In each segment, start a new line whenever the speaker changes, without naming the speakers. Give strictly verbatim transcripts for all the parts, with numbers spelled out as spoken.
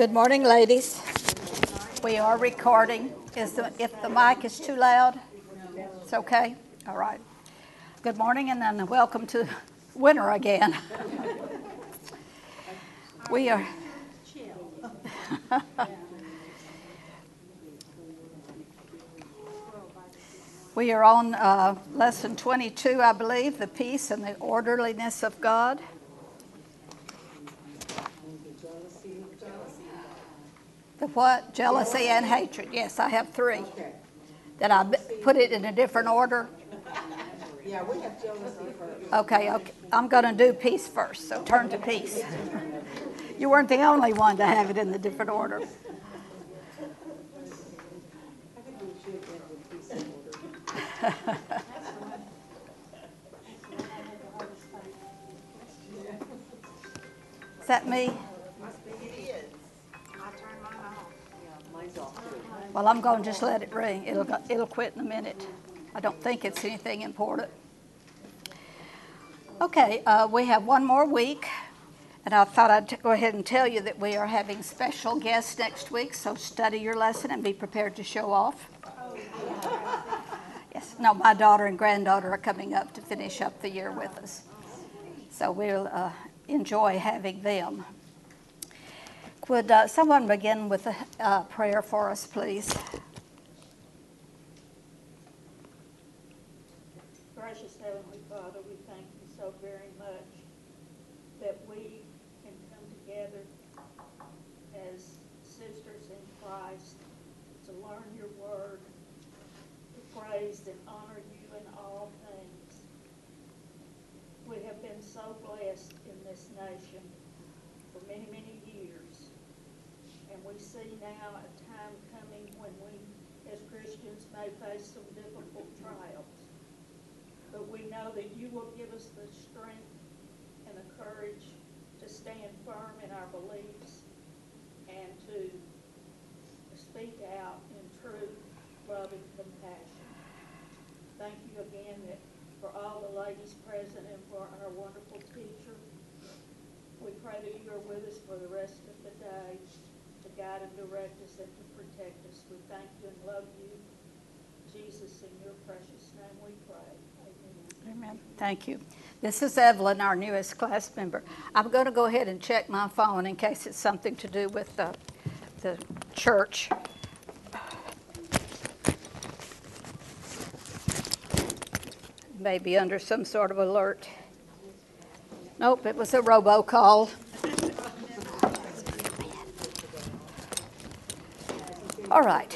Good morning, ladies. We are recording. Is the, if the mic is too loud, it's okay? All right. Good morning, and then welcome to winter again. We are... We are on uh, lesson twenty-two, I believe, the peace and the orderliness of God. The what? Jealousy and hatred. Yes, I have three. Did I put it in a different order?
Yeah, we have jealousy first.
Okay, okay. I'm going to do peace first, so turn to peace. You weren't the only one to have it in the different order.
I think we should get the peace in order.
Is that me?
Must be it is. I turned mine off. Yeah, mine's off too.
Well, I'm going to just let it ring. It'll go- it'll quit in a minute. I don't think it's anything important. Okay, uh, we have one more week, and I thought I'd t- go ahead and tell you that we are having special guests next week, so study your lesson and be prepared to show off. Yes, no, my daughter and granddaughter are coming up to finish up the year with us, so we'll uh, enjoy having them. Would uh, someone begin with a uh, prayer for us, please?
Gracious Heavenly Father, we thank you so very much that we can come together as sisters in Christ to learn your word, to praise and honor you in all things. We have been so blessed in this nation for many, many years. And we see now a time coming when we, as Christians, may face some difficult trials. But we know that you will give us the strength and the courage to stand firm in our beliefs and to speak out in truth, love, and compassion. Thank you again that for all the ladies present and for our wonderful teacher. We pray that you are with us for the rest of the day to guide and direct us and to protect us. We thank you and love you. Jesus, in your precious name we pray. Amen.
Amen. Thank you. This is Evelyn, our newest class member. I'm going to go ahead and check my phone in case it's something to do with the, the church. Maybe under some sort of alert. Nope, it was a robocall. All right.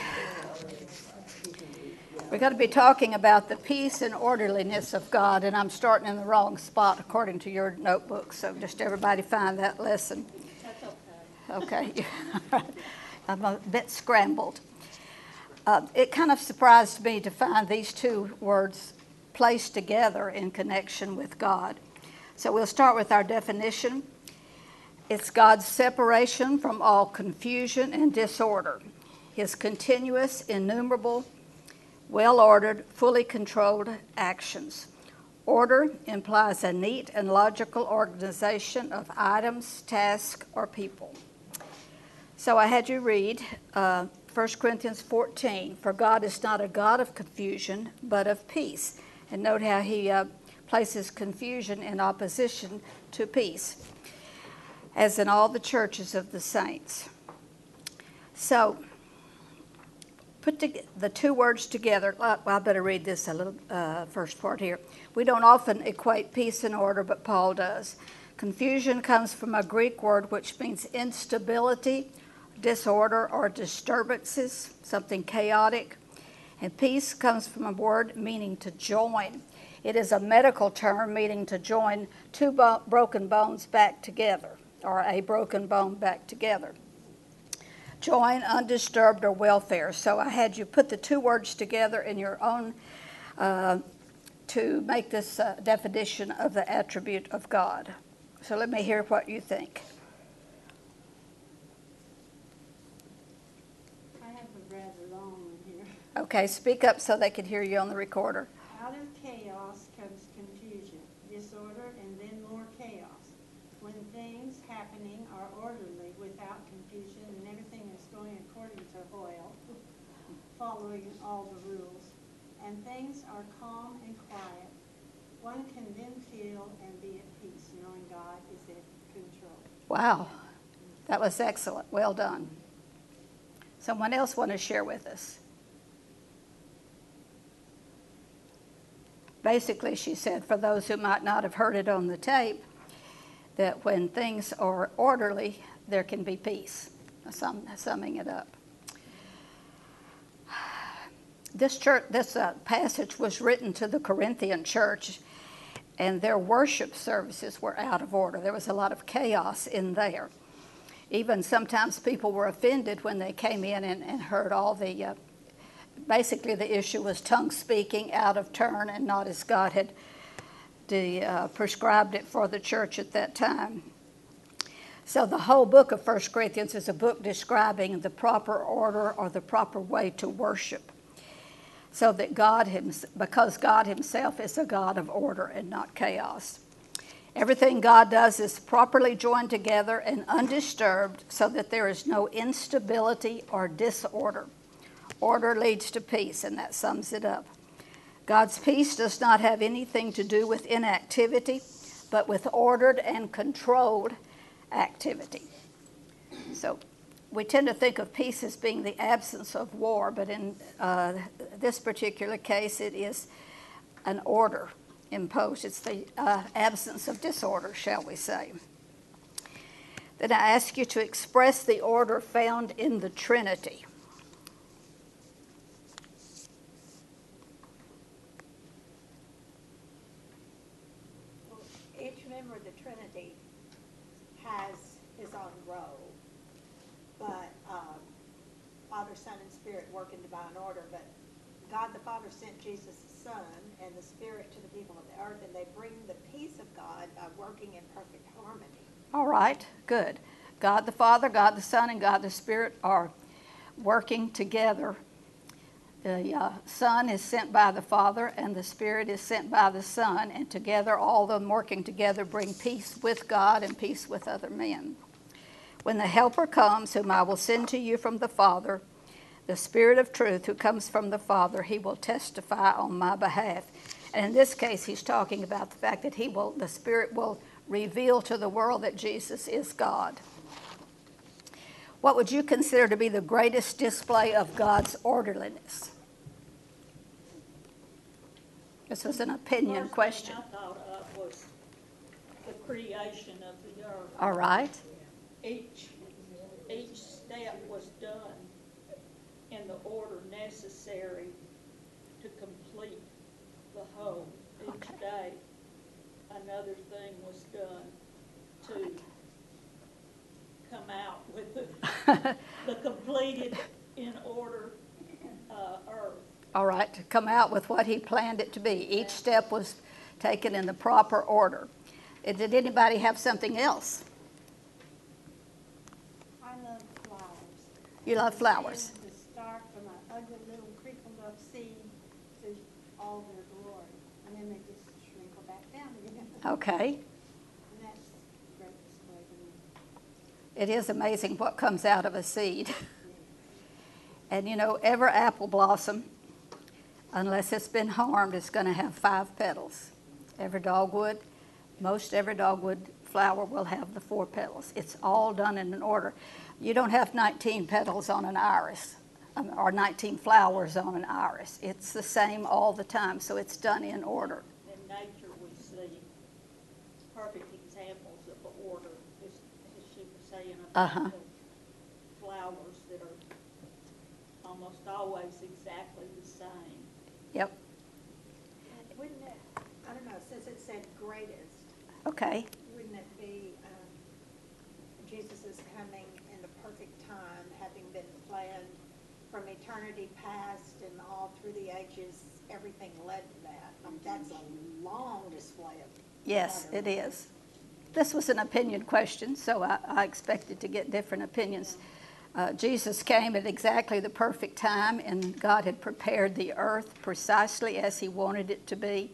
We're going to be talking about the peace and orderliness of God, and I'm starting in the wrong spot according to your notebook, so just everybody find that lesson.
That's okay.
Okay. I'm a bit scrambled. Uh, it kind of surprised me to find these two words placed together in connection with God. So we'll start with our definition. It's God's separation from all confusion and disorder. His continuous, innumerable, well-ordered, fully controlled actions. Order implies a neat and logical organization of items, tasks, or people. So I had you read uh, First Corinthians fourteen, for God is not a God of confusion, but of peace. And note how he uh, places confusion in opposition to peace, as in all the churches of the saints. So, put the two words together. Well, I better read this a little uh, first part here. We don't often equate peace and order, but Paul does. Confusion comes from a Greek word which means instability, disorder, or disturbances, something chaotic. And peace comes from a word meaning to join. It is a medical term meaning to join two bo- broken bones back together, or a broken bone back together. Join, undisturbed, or welfare. So I had you put the two words together in your own uh, to make this uh, definition of the attribute of God. So let me hear what you think.
I have a rather long one here.
Okay, speak up so they can hear you on the recorder.
Out of chaos comes confusion, disorder, and then more chaos. When things happening are orderly without confusion and according to Hoyle, following all the rules, and things are calm and quiet, one can then feel and be at peace, knowing God is in control.
Wow, that was excellent. Well done. Someone else want to share with us? Basically, she said, for those who might not have heard it on the tape, that when things are orderly, there can be peace. Sum, summing it up. This church, this uh, passage was written to the Corinthian church, and their worship services were out of order. There was a lot of chaos in there. Even sometimes people were offended when they came in and, and heard all the, uh, basically the issue was tongue speaking out of turn and not as God had de, uh, prescribed it for the church at that time. So the whole book of First Corinthians is a book describing the proper order or the proper way to worship. So that God, hims- because God himself is a God of order and not chaos. Everything God does is properly joined together and undisturbed so that there is no instability or disorder. Order leads to peace, and that sums it up. God's peace does not have anything to do with inactivity, but with ordered and controlled activity. So we tend to think of peace as being the absence of war, but in uh, this particular case, it is an order imposed. It's the uh, absence of disorder, shall we say. Then I ask you to express the order found in the Trinity.
Well, each member of the Trinity has his own role, but um, Father, Son, and Spirit work in divine order, but God the Father sent Jesus the Son and the Spirit to the people of the earth, and they bring the peace of God by working in perfect harmony.
All right, good. God the Father, God the Son, and God the Spirit are working together. The uh, Son is sent by the Father, and the Spirit is sent by the Son, and together, all of them working together, bring peace with God and peace with other men. When the Helper comes, whom I will send to you from the Father, the Spirit of truth who comes from the Father, he will testify on my behalf. And in this case, he's talking about the fact that he will, the Spirit will reveal to the world that Jesus is God. What would you consider to be the greatest display of God's orderliness? This was an opinion
First
question.
thing I thought of was the creation of the earth.
All right.
Each, each step was done in the order necessary to complete the whole. Each
Okay.
day, another thing was done to come out with the, the completed in order uh, earth.
All right, to come out with what he planned it to be. Each step was taken in the proper order. Uh, Did anybody have something else?
I love flowers.
You love
To
flowers.
see them to start from an ugly little crinkled up seed to all their glory, and then they just shrinkle back down again.
Okay.
And that's a great display to me.
It is amazing what comes out of a seed. And you know, every apple blossom, unless it's been harmed, is going to have five petals. Every dogwood, most every dogwood flower will have the four petals. It's all done in an order. You don't have nineteen petals on an iris, um, or nineteen flowers on an iris. It's the same all the time, so it's done in order.
In nature, we see perfect examples of order, as, as she was saying about
Uh-huh.
the flowers that are almost always exactly the same.
Yep.
Wouldn't it, I don't know, since it said greatest,
Okay.
wouldn't it be um, Jesus' coming in the perfect time, having been planned from eternity past and all through the ages, everything led to that? I mean, that's a long display of.
Yes, it
utterance.
is. This was an opinion question, so I, I expected to get different opinions. Uh, Jesus came at exactly the perfect time, and God had prepared the earth precisely as he wanted it to be.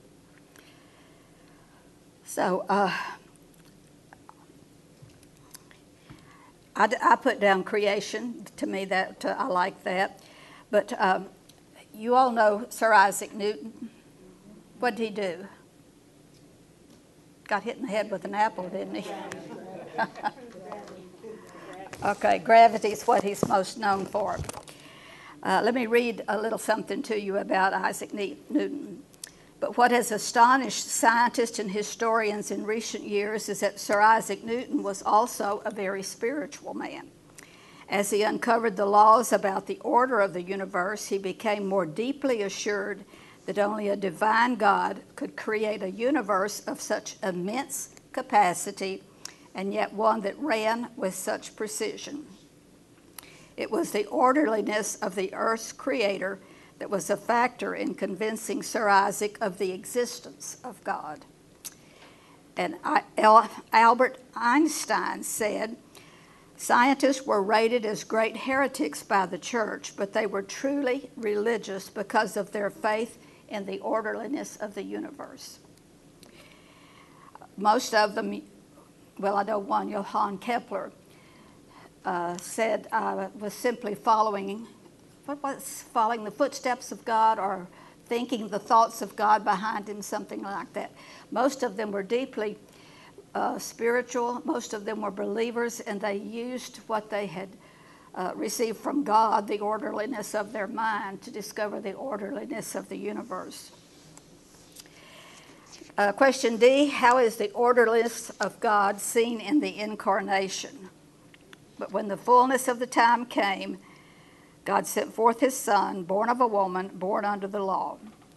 So uh, I, d- I put down creation. To me, that uh, I like that. But um, you all know Sir Isaac Newton. What did he do? Got hit in the head with an apple, didn't he? Okay, gravity is what he's most known for. Uh, let me read a little something to you about Isaac Newton. But what has astonished scientists and historians in recent years is that Sir Isaac Newton was also a very spiritual man. As he uncovered the laws about the order of the universe, he became more deeply assured that only a divine God could create a universe of such immense capacity and yet one that ran with such precision. It was the orderliness of the earth's creator that was a factor in convincing Sir Isaac of the existence of God. And I, El, Albert Einstein said, scientists were rated as great heretics by the church, but they were truly religious because of their faith in the orderliness of the universe. Most of them, well, I know one, Johann Kepler, uh, said I was simply following, what was following the footsteps of God or thinking the thoughts of God behind him, something like that. Most of them were deeply uh, spiritual. Most of them were believers, and they used what they had uh, received from God, the orderliness of their mind, to discover the orderliness of the universe. Uh, question D, how is the orderliness of God seen in the incarnation? But when the fullness of the time came, God sent forth his Son, born of a woman, born under the law.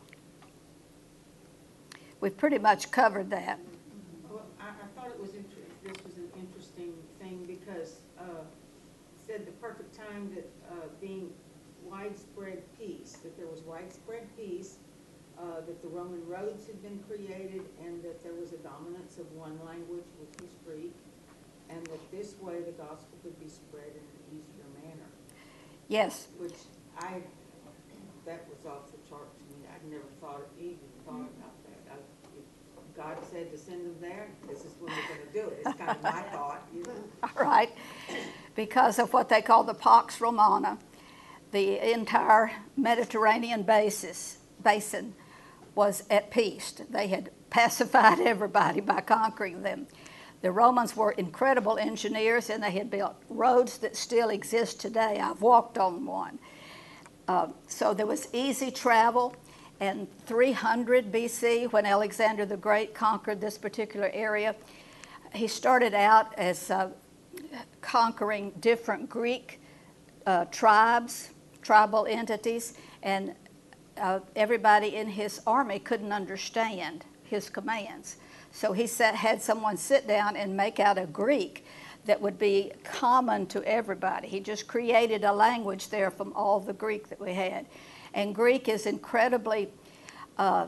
We've pretty much covered that.
Well, I, I thought it was inter- this was an interesting thing because uh, it said the perfect time that uh, being widespread peace, that there was widespread peace, uh, that the Roman roads had been created, and that there was a dominance of one language, which was Greek, and that this way the gospel could be spread in an easier manner.
Yes.
Which I, that was off the chart to me. I'd never thought, even thought about that. I, if God said to send them there, this is when we're going to do it. It's kind of my thought. You know?
All right. Because of what they call the Pax Romana, the entire Mediterranean basis, basin was at peace. They had pacified everybody by conquering them. The Romans were incredible engineers, and they had built roads that still exist today. I've walked on one. Uh, so there was easy travel. And three hundred B C, when Alexander the Great conquered this particular area, he started out as uh, conquering different Greek uh, tribes, tribal entities, and uh, everybody in his army couldn't understand his commands. So he sat, had someone sit down and make out a Greek that would be common to everybody. He just created a language there from all the Greek that we had. And Greek is incredibly uh,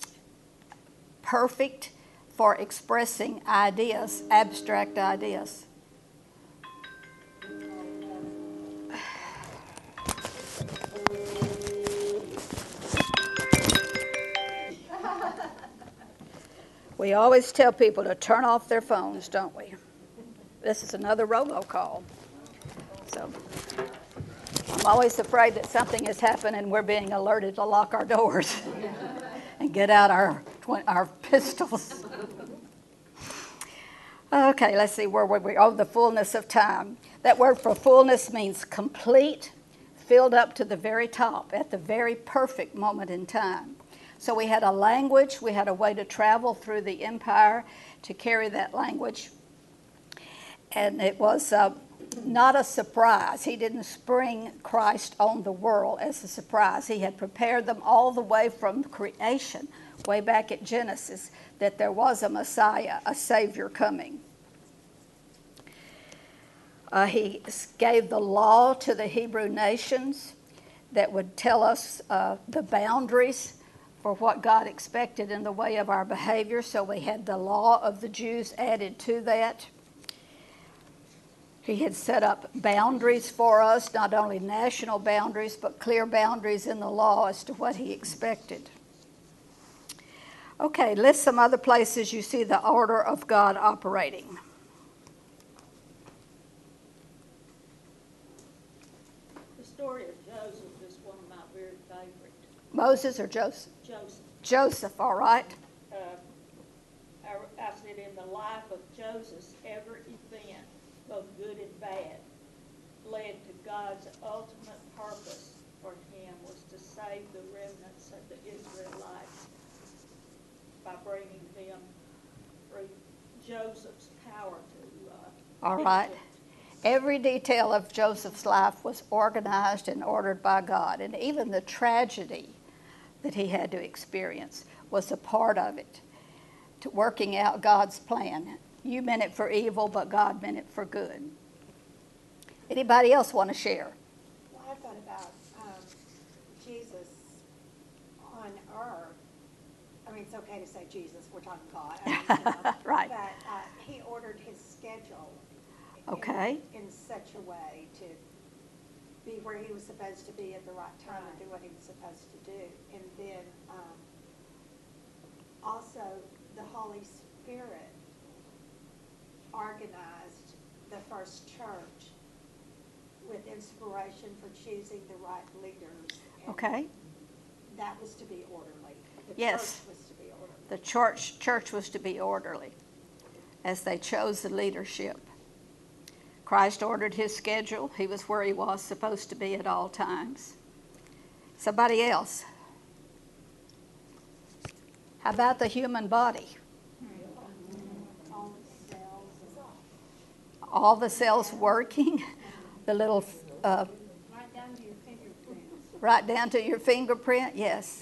perfect for expressing ideas, abstract ideas. We always tell people to turn off their phones, don't we? This is another robocall. So I'm always afraid that something has happened and we're being alerted to lock our doors and get out our, our pistols. Okay, let's see, where were we? Oh, the fullness of time. That word for fullness means complete, filled up to the very top, at the very perfect moment in time. So we had a language, we had a way to travel through the empire to carry that language. And it was uh, not a surprise. He didn't spring Christ on the world as a surprise. He had prepared them all the way from creation, way back at Genesis, that there was a Messiah, a Savior coming. Uh, he gave the law to the Hebrew nations that would tell us uh, the boundaries for what God expected in the way of our behavior. So we had the law of the Jews added to that. He had set up boundaries for us, not only national boundaries, but clear boundaries in the law as to what he expected. Okay, list some other places you see the order of God operating.
story of Joseph is one of my very favorite.
Moses or Joseph?
Joseph.
Joseph, all right.
Uh, I, I said in the life of Joseph, every event, both good and bad, led to God's ultimate purpose for him was to save the remnants of the Israelites by bringing them through Joseph's power to uh,
All right.
Egypt.
Every detail of Joseph's life was organized and ordered by God, and even the tragedy that he had to experience was a part of it, to working out God's plan. You meant it for evil, but God meant it for good. Anybody else want to share?
Well, I thought about um, Jesus on earth. I mean, it's okay to say Jesus, we're talking God. I mean, you know,
Right.
But uh, he ordered his schedule in-
Okay.
in such a way to be where he was supposed to be at the right time and do what he was supposed to do. And then um, also the Holy Spirit organized the first church with inspiration for choosing the right leaders. And
Okay.
that was to be orderly. The
Yes.
church was to be orderly.
The church church was to be orderly as they chose the leadership. Christ ordered his schedule. He was where he was supposed to be at all times. Somebody else? How about the human body?
All the cells.
All the cells working, the little, uh,
Right down to your fingerprints.
right down to your fingerprint, yes.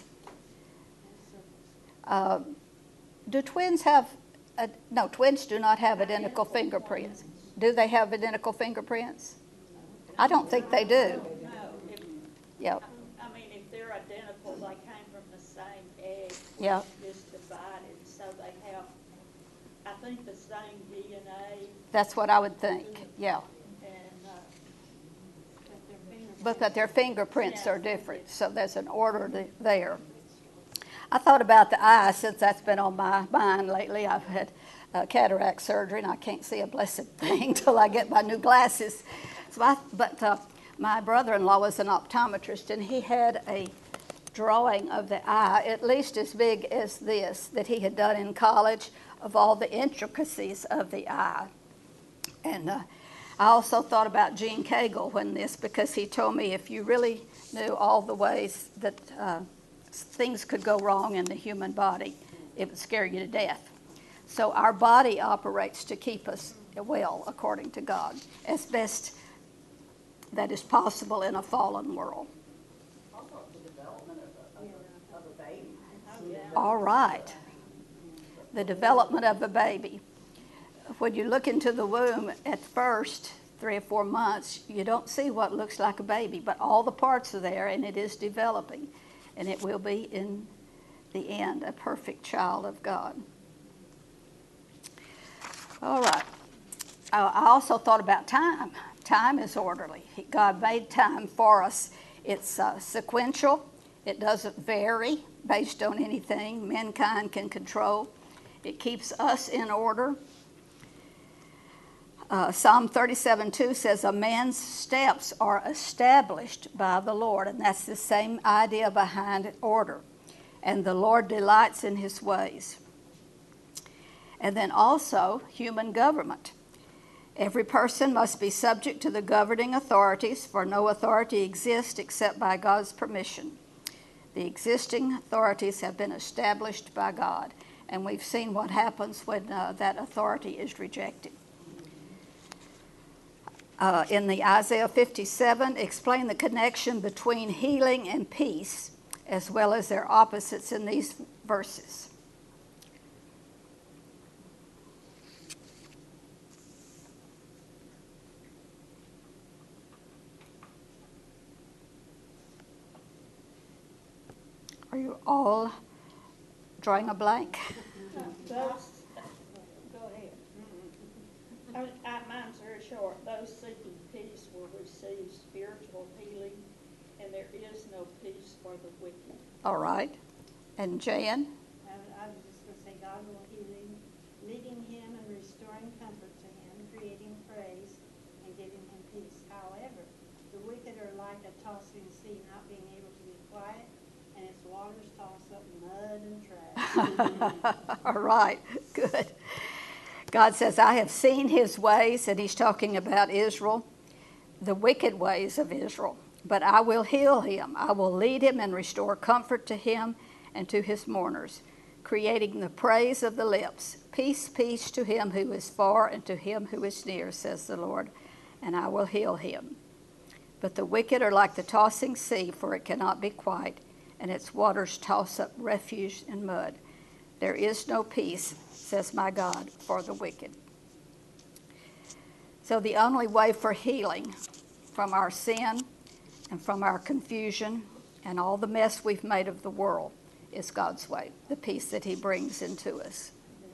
Uh, do twins have, a, no, twins do not have identical fingerprints. Do they have identical fingerprints? I don't think they do.
No, if,
Yep,
I mean, if they're identical, they came from the same egg.
Yep.
Just divided, so they have, I think, the same D N A
that's what I would think, yeah.
and, uh,
But their fingerprints.
But that their fingerprints are different, so there's an order th- there. I thought about the eye, since that's been on my mind lately. I've had uh, cataract surgery, and I can't see a blessed thing till I get my new glasses. So I, but uh, my brother-in-law was an optometrist, and he had a drawing of the eye, at least as big as this, that he had done in college, of all the intricacies of the eye. And uh, I also thought about Gene Cagle when this, because he told me if you really knew all the ways that uh, things could go wrong in the human body, it would scare you to death. So our body operates to keep us well, according to God, as best that is possible in a fallen world.
Also, the development of a, of a, of a baby.
oh, yeah.
All right. The development of a baby. When you look into the womb at first, three or four months, you don't see what looks like a baby, but all the parts are there and it is developing. And it will be in the end a perfect child of God. All right. Uh, I also thought about time. Time is orderly. God made time for us. It's uh, sequential. It doesn't vary based on anything mankind can control. It keeps us in order. Uh, Psalm thirty-seven two says, a man's steps are established by the Lord. And that's the same idea behind order. And the Lord delights in his ways. And then also human government. Every person must be subject to the governing authorities, for no authority exists except by God's permission. The existing authorities have been established by God. And we've seen what happens when uh, that authority is rejected. Uh, in the Isaiah fifty-seven, explain the connection between healing and peace, as well as their opposites in these verses. Are you all drawing a blank?
Those, go ahead. I, I, mine's very short. Those seeking peace will receive spiritual healing, and there is no peace for the wicked.
All right. And Jan?
I, I was just gonna say, God will heal him, leading him and restoring comfort to him, creating praise and giving him peace. However, the wicked are like like a tossing sea, not being able to be quiet, and its waters toss up mud and trash.
All right, good. God says, I have seen his ways, and he's talking about Israel, the wicked ways of Israel. But I will heal him. I will lead him and restore comfort to him and to his mourners, creating the praise of the lips. Peace, peace to him who is far and to him who is near, says the Lord, and I will heal him. But the wicked are like the tossing sea, for it cannot be quiet, and its waters toss up refuse and mud. There is no peace, says my God, for the wicked. So the only way for healing from our sin and from our confusion and all the mess we've made of the world is God's way, the peace that he brings into us.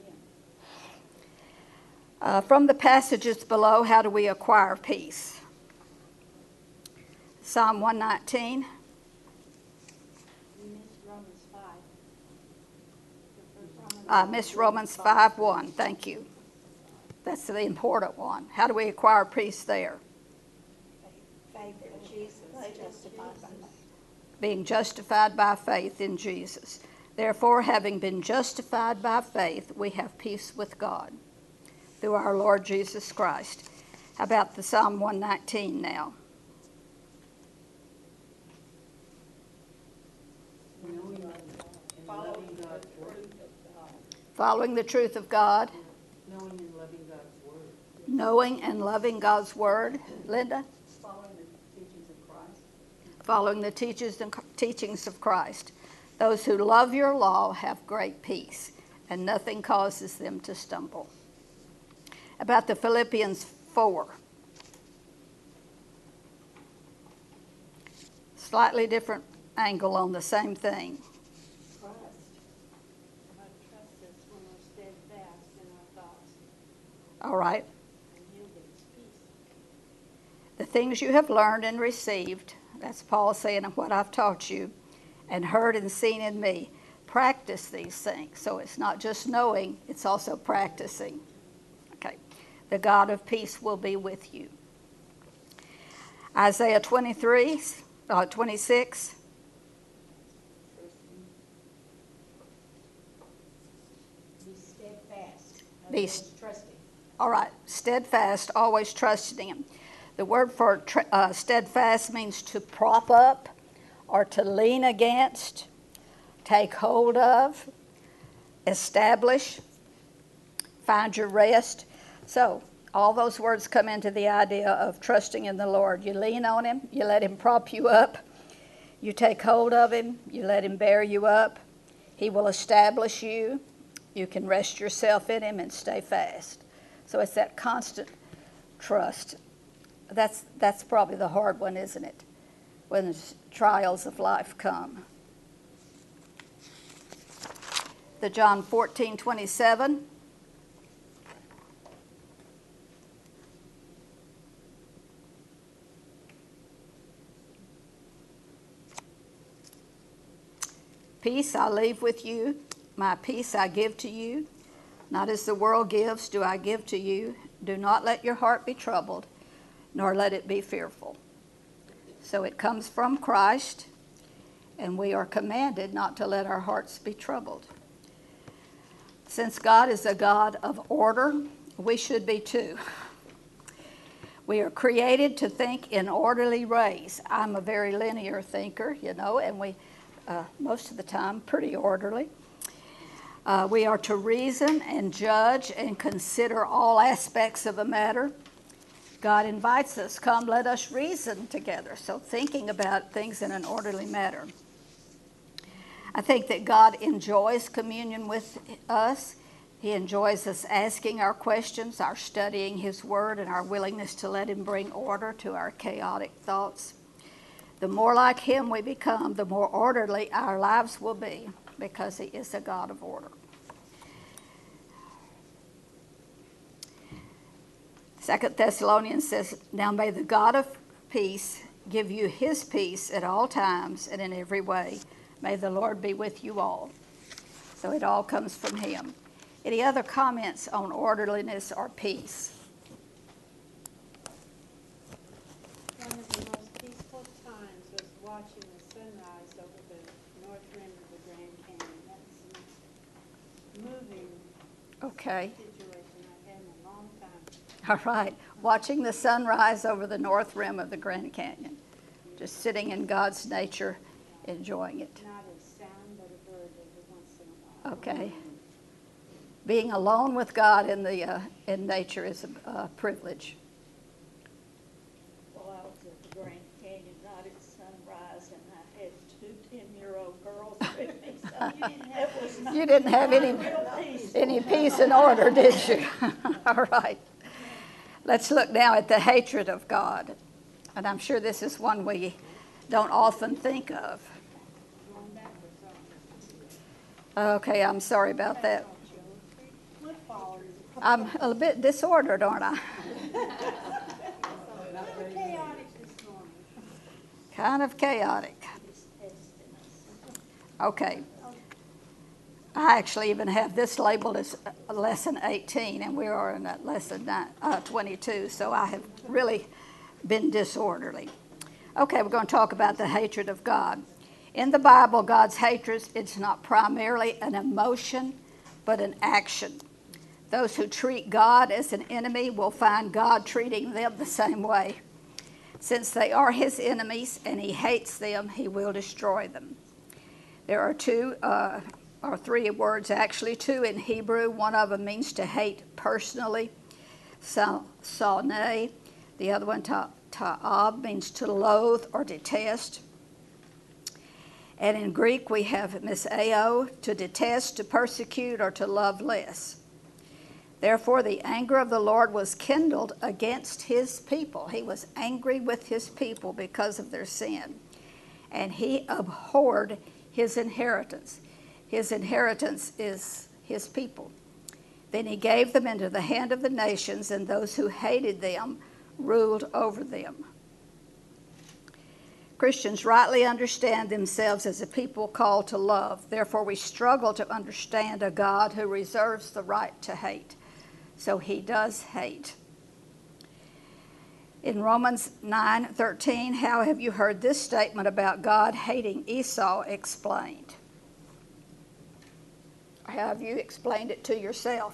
Uh, from the passages below, how do we acquire peace? Psalm one nineteen.
You missed Romans five. The first Romans-
Uh, Miss Romans five one, thank you. That's the important one. How do we acquire peace there?
Faith in Jesus, justified by faith.
Being justified by faith in Jesus. Therefore, having been justified by faith, we have peace with God through our Lord Jesus Christ. How about the Psalm one nineteen now?
Knowing and loving God's word.
Following the truth of God,
Knowing and loving God's word.
knowing and loving God's word. Linda?
Following the teachings of Christ.
Following the teachings and teachings of Christ. Those who love your law have great peace, and nothing causes them to stumble. About the Philippians four. Slightly different angle on the same thing.
Trust. God trusts us when we're steadfast in our thoughts,
All right.
and he'll give us peace.
The things you have learned and received, that's Paul saying, what I've taught you, and heard and seen in me, practice these things. So it's not just knowing, it's also practicing. Okay. The God of peace will be with you. Isaiah twenty-three, uh, twenty-six.
Be steadfast. In
Be
other
st-
words, trusting.
All right, steadfast, always trusting him. The word for tr- uh, steadfast means to prop up or to lean against, take hold of, establish, find your rest. So all those words come into the idea of trusting in the Lord. You lean on him, you let him prop you up, you take hold of him, you let him bear you up. He will establish you. You can rest yourself in him and stay fast. So it's that constant trust. That's, that's probably the hard one, isn't it? When the trials of life come. The John fourteen twenty-seven. Peace I leave with you, my peace I give to you. Not as the world gives do I give to you. Do not let your heart be troubled, nor let it be fearful. So it comes from Christ, and we are commanded not to let our hearts be troubled. Since God is a God of order, we should be too. We are created to think in orderly ways. I'm a very linear thinker, you know, and we, uh, most of the time, pretty orderly. Uh, we are to reason and judge and consider all aspects of a matter. God invites us, come, let us reason together. So thinking about things in an orderly manner. I think that God enjoys communion with us. He enjoys us asking our questions, our studying his word, and our willingness to let him bring order to our chaotic thoughts. The more like him we become, the more orderly our lives will be, because he is a God of order. Second Thessalonians says, now may the God of peace give you his peace at all times and in every way. May the Lord be with you all. So it all comes from him. Any other comments on orderliness or peace?
One of the most peaceful times watching the sunrise over the north rim of the Grand Canyon. That's the most moving
Okay.
situation I've had in a long time.
All right. Watching the sunrise over the north rim of the Grand Canyon. Just sitting in God's nature, enjoying it.
Not a sound but a bird every once in a while.
Okay. Being alone with God in the uh, in nature is a, a privilege.
Well, I was at the Grand Canyon night at sunrise, and I had two ten-year-old girls with me, so
You didn't have
it was not
You didn't have any
real peaceful.
any peace and order, did you? All right. Let's look now at the hatred of God. And I'm sure this is one we don't often think of.
going backwards on us.
Okay, I'm sorry about that.
Flip followers.
I'm a bit disordered, aren't I?
Chaotic this morning.
Kind of chaotic.
He's testing us.
Okay. I actually even have this labeled as lesson eighteen, and we are in at lesson nine, uh, twenty-two, so I have really been disorderly. Okay, we're going to talk about the hatred of God. In the Bible, God's hatred, it's not primarily an emotion, but an action. Those who treat God as an enemy will find God treating them the same way. Since they are his enemies and he hates them, he will destroy them. There are two, uh, or three words, actually two in Hebrew. One of them means to hate personally, sonē. The other one, ta, ta'ab, means to loathe or detest. And in Greek, we have miseo, to detest, to persecute, or to love less. Therefore, the anger of the Lord was kindled against his people. He was angry with his people because of their sin. And he abhorred his inheritance. His inheritance is his people. Then he gave them into the hand of the nations, and those who hated them ruled over them. Christians rightly understand themselves as a people called to love. Therefore, we struggle to understand a God who reserves the right to hate. So he does hate. In Romans nine thirteen, how have you heard this statement about God hating Esau explained? How have you explained it to yourself?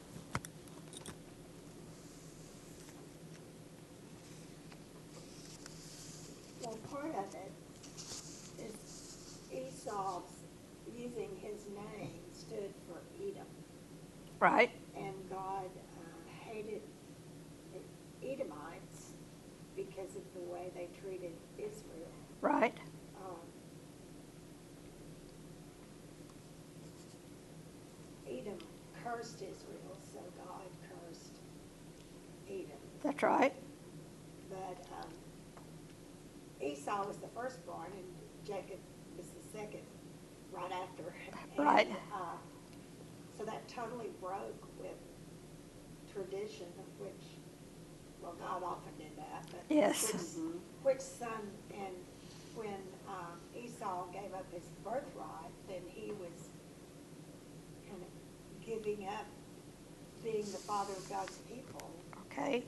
Well, part of it is Esau's using his name stood for Edom,
Right?
and God uh, hated the Edomites because of the way they treated Israel.
Right?
Um, Edom cursed Israel, so God cursed Edom.
That's right.
But um, Esau was the firstborn, and Jacob was the second, right after. And,
Right.
Uh, so that totally broke with tradition, of which, well, God often did that. But
Yes.
Which, which son, and when um, Esau gave up his birthright, then he was kind of giving up being the father of God's people.
Okay.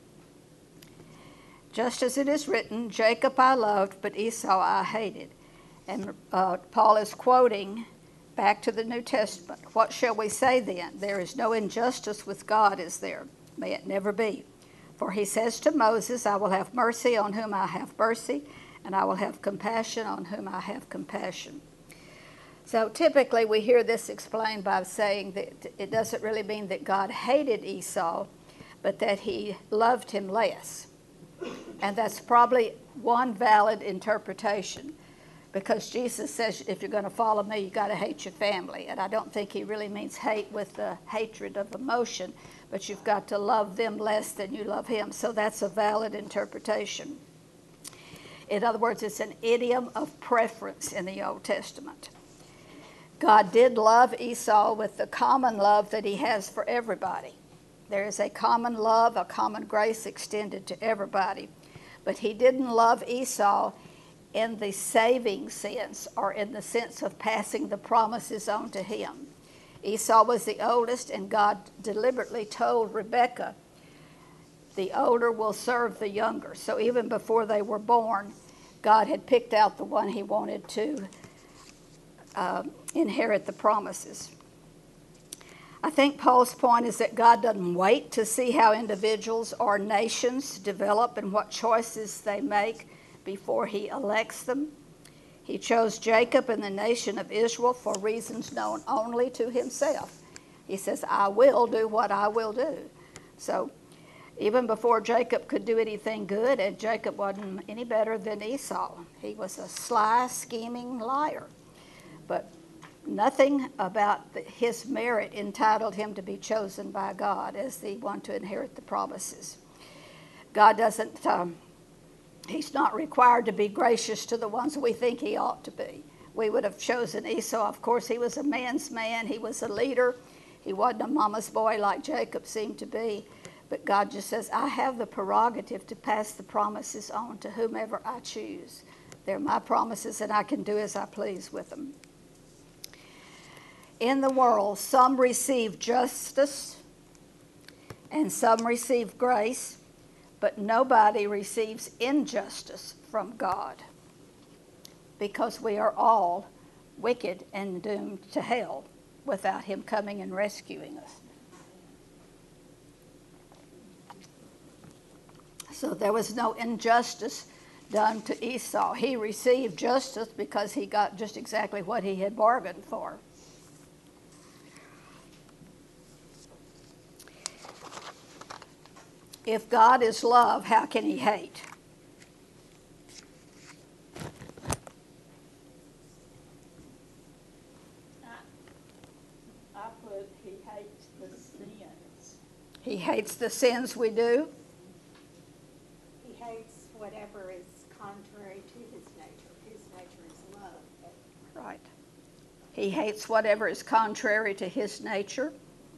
Just as it is written, Jacob I loved, but Esau I hated. And uh, Paul is quoting back to the New Testament. What shall we say then? There is no injustice with God, is there? May it never be. For he says to Moses, I will have mercy on whom I have mercy, and I will have compassion on whom I have compassion. So typically we hear this explained by saying that it doesn't really mean that God hated Esau, but that he loved him less. And that's probably one valid interpretation, because Jesus says if you're going to follow me, you've got to hate your family. And I don't think he really means hate with the hatred of emotion, but you've got to love them less than you love him. So that's a valid interpretation. In other words, it's an idiom of preference in the Old Testament. God did love Esau with the common love that he has for everybody. There is a common love, a common grace extended to everybody. But he didn't love Esau in the saving sense, or in the sense of passing the promises on to him. Esau was the oldest, and God deliberately told Rebekah, the older will serve the younger. So even before they were born, God had picked out the one he wanted to uh, inherit the promises. I think Paul's point is that God doesn't wait to see how individuals or nations develop and what choices they make before he elects them. He chose Jacob and the nation of Israel for reasons known only to himself. He says, I will do what I will do. So even before Jacob could do anything good, and Jacob wasn't any better than Esau. He was a sly, scheming liar. But nothing about the, his merit entitled him to be chosen by God as the one to inherit the promises. God doesn't, um, he's not required to be gracious to the ones we think he ought to be. We would have chosen Esau. Of course, he was a man's man. He was a leader. He wasn't a mama's boy like Jacob seemed to be. But God just says, I have the prerogative to pass the promises on to whomever I choose. They're my promises, and I can do as I please with them. In the world, some receive justice and some receive grace, but nobody receives injustice from God, because we are all wicked and doomed to hell without him coming and rescuing us. So there was no injustice done to Esau. He received justice because he got just exactly what he had bargained for. If God is love, how can he hate?
I put, he hates the sins.
He hates the sins we do.
He hates whatever is contrary to his nature. His nature is love. But
Right. He hates whatever is contrary to his nature.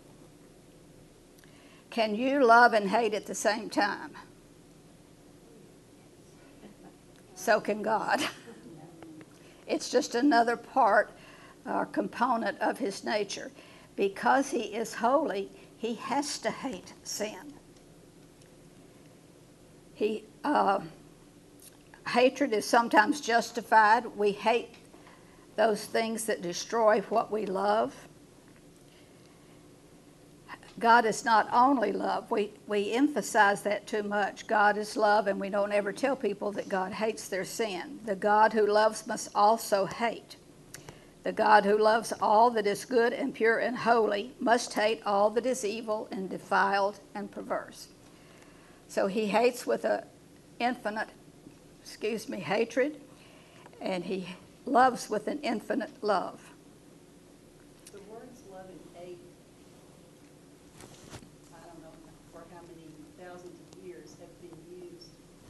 Can you love and hate at the same time? So can God. It's just another part or component of his nature. Because he is holy, he has to hate sin. He, uh, hatred is sometimes justified. We hate those things that destroy what we love. God is not only love. We, we emphasize that too much. God is love, and we don't ever tell people that God hates their sin. The God who loves must also hate. The God who loves all that is good and pure and holy must hate all that is evil and defiled and perverse. So he hates with an infinite, excuse me, hatred, and he loves with an infinite love.
The words love and hate, I don't know for how many thousands of years, have been used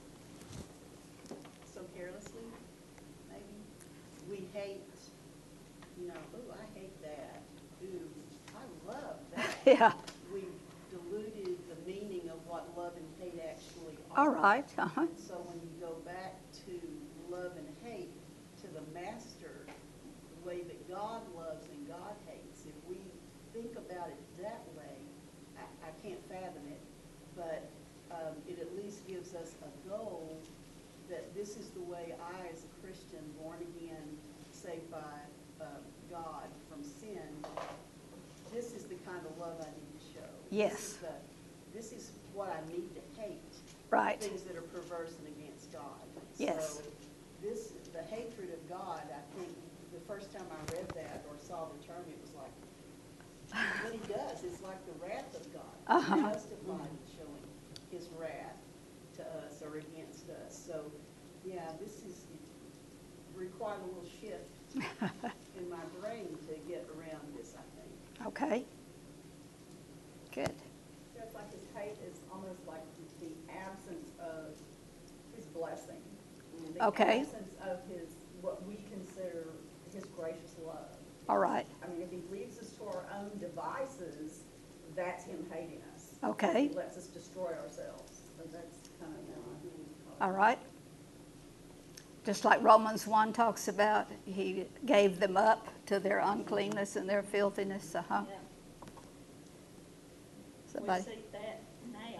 so carelessly, maybe. We hate, you know, ooh, I hate that. Ooh, I love that.
Yeah.
We've diluted the meaning of what love and hate actually are.
All right. Uh-huh.
And so when you go back to love and hate, to the master, the way that God loves and God hates, if we think about it that way, I, I can't fathom it, but um, it at least gives us a goal that this is the way I, as a Christian, born again, saved by uh, God from sin, this is the kind of love I need to show.
Yes.
This is, the, this is what I need to hate.
Right.
Things that are perverse and against God.
Yes.
So this, the hatred of God, I think, the first time I read that or saw the term, it was like, what he does is like the wrath of God.
Uh-huh.
He's justified in showing his wrath to us or against us. So, yeah, this is required a little shift in my brain to get around this, I think.
Okay. Good.
It's like his hate is almost like the absence of his blessing. The
Okay.
absence of his, what we consider his gracious love.
All right.
I mean, if he leaves us to our own devices, that's him hating us.
Okay.
He lets us destroy ourselves. So that's kind of
All right. Just like Romans one talks about, he gave them up to their uncleanness and their filthiness. Uh-huh.
Yeah. We
Somebody.
see that now.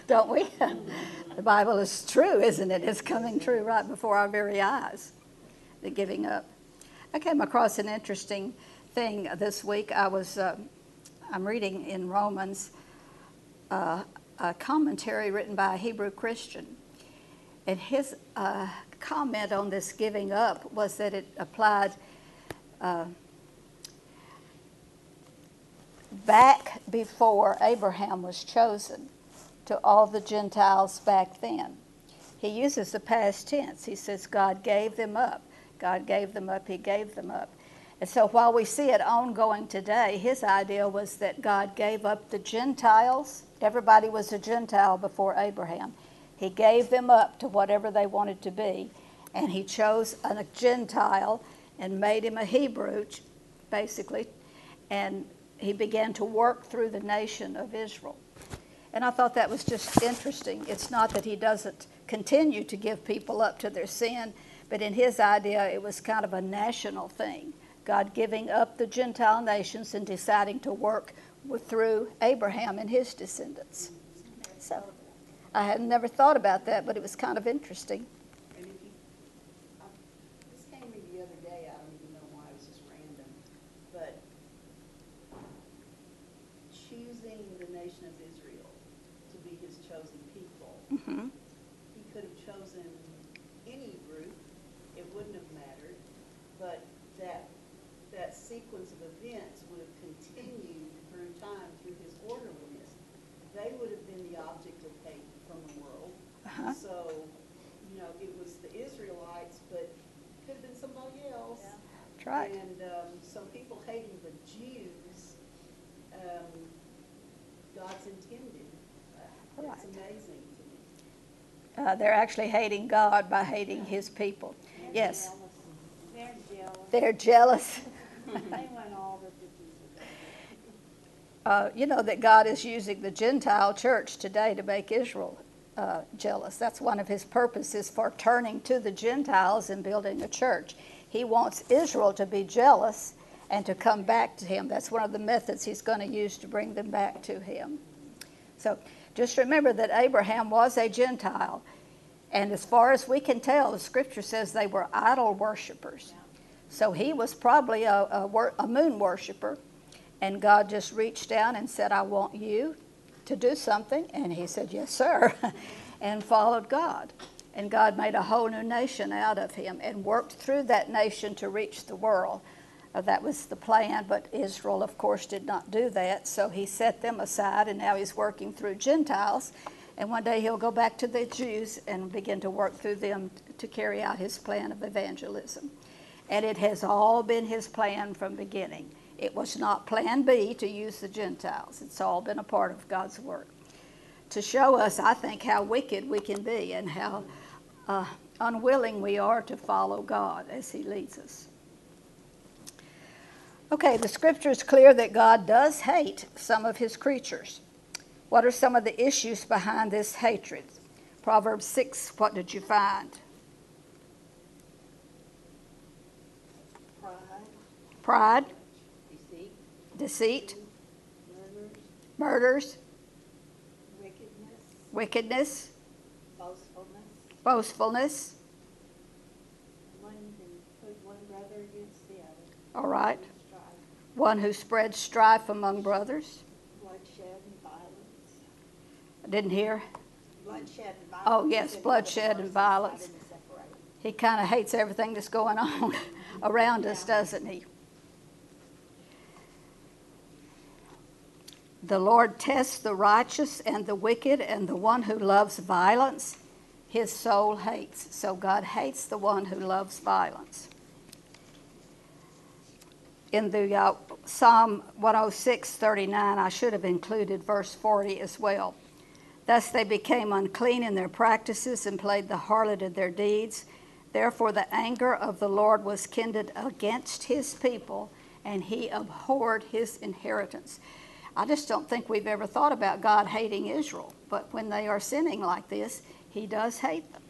don't we? The Bible is true, isn't it? It's coming true right before our very eyes, the giving up. I came across an interesting thing this week. I was, uh, I'm reading in Romans uh, a commentary written by a Hebrew Christian. And his uh, comment on this giving up was that it applied uh, back before Abraham was chosen to all the Gentiles back then. He uses the past tense. He says God gave them up. God gave them up. He gave them up. And so while we see it ongoing today, his idea was that God gave up the Gentiles. Everybody was a Gentile before Abraham. He gave them up to whatever they wanted to be, and he chose a Gentile and made him a Hebrew, basically, and he began to work through the nation of Israel. And I thought that was just interesting. It's not that he doesn't continue to give people up to their sin, but in his idea, it was kind of a national thing. God giving up the Gentile nations and deciding to work with, through Abraham and his descendants. So I had never thought about that, but it was kind of interesting.
And if you, I, this came to me the other day, I don't even know why, it was just random, but choosing the nation of Israel to be his chosen people,
Mm-hmm.
he could have chosen any group, it wouldn't have mattered, but that that sequence of events would have continued through time, through his orderliness. They would have been the object of hate from the world.
Uh-huh.
So, you know, it was the Israelites, but it could have been somebody else.
Yeah. That's right.
And um, some people hating the Jews, um, God's intended. Uh,
Right.
It's amazing to me.
Uh, they're actually hating God by hating his people. Yes,
They're jealous.
they're jealous.
They want all that the Jews
Uh, you know that God is using the Gentile church today to make Israel uh, jealous. That's one of his purposes for turning to the Gentiles and building a church. He wants Israel to be jealous and to come back to him. That's one of the methods he's going to use to bring them back to him. So just remember that Abraham was a Gentile. And as far as we can tell, the scripture says they were idol worshipers. So he was probably a, a, wor- a moon worshiper. And God just reached down and said, I want you to do something. And he said, yes, sir, and followed God. And God made a whole new nation out of him and worked through that nation to reach the world. Uh, that was the plan, but Israel, of course, did not do that. So he set them aside, and now he's working through Gentiles. And one day he'll go back to the Jews and begin to work through them to carry out his plan of evangelism. And it has all been his plan from beginning. It was not plan B to use the Gentiles. It's all been a part of God's work to show us, I think, how wicked we can be and how uh, unwilling we are to follow God as he leads us. Okay, the scripture is clear that God does hate some of his creatures. What are some of the issues behind this hatred? Proverbs six, what did you find?
Pride,
Pride,
Deceit,
deceit,
murders,
murders,
wickedness,
wickedness,
boastfulness,
boastfulness.
one who put one brother against the other.
All right.
Strife,
One who spreads strife among brothers.
bloodshed and violence.
I didn't hear.
Bloodshed and violence.
Oh, yes,
is another
bloodshed and
person's
violence.
side and separate.
He kind of hates everything that's going on around us, doesn't he? The Lord tests the righteous and the wicked, and the one who loves violence, his soul hates. So God hates the one who loves violence. In the uh, Psalm one oh six, thirty-nine, I should have included verse forty as well. Thus they became unclean in their practices and played the harlot in their deeds. Therefore the anger of the Lord was kindled against his people, and he abhorred his inheritance. I just don't think we've ever thought about God hating Israel, but when they are sinning like this, he does hate them.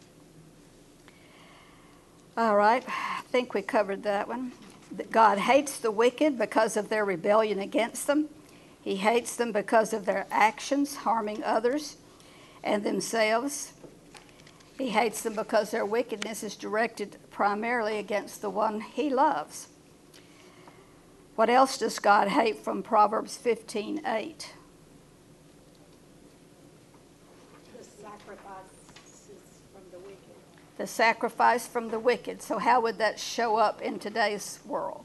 All right, I think we covered that one. God hates the wicked because of their rebellion against them. He hates them because of their actions harming others. and themselves. He hates them because their wickedness is directed primarily against the one he loves. What else does God hate from Proverbs fifteen eight?
The sacrifices from the wicked.
The sacrifice from the wicked. So how would that show up in today's world?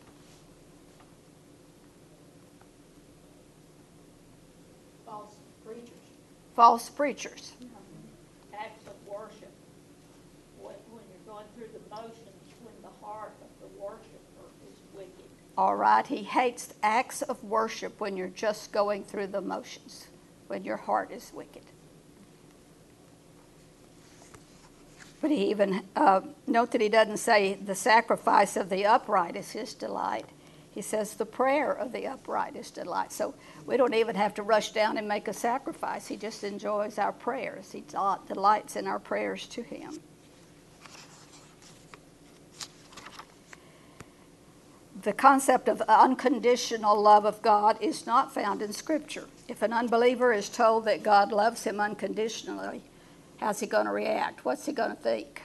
False preachers.
False preachers.
Acts of worship. When, when you're going through the motions, when the heart of the worshiper is wicked.
All right, he hates acts of worship when you're just going through the motions, when your heart is wicked. But he even, uh, note that he doesn't say the sacrifice of the upright is his delight. He says the prayer of the upright is delight. So we don't even have to rush down and make a sacrifice. He just enjoys our prayers. He delights in our prayers to him. The concept of unconditional love of God is not found in Scripture. If an unbeliever is told that God loves him unconditionally, how's he going to react? What's he going to think?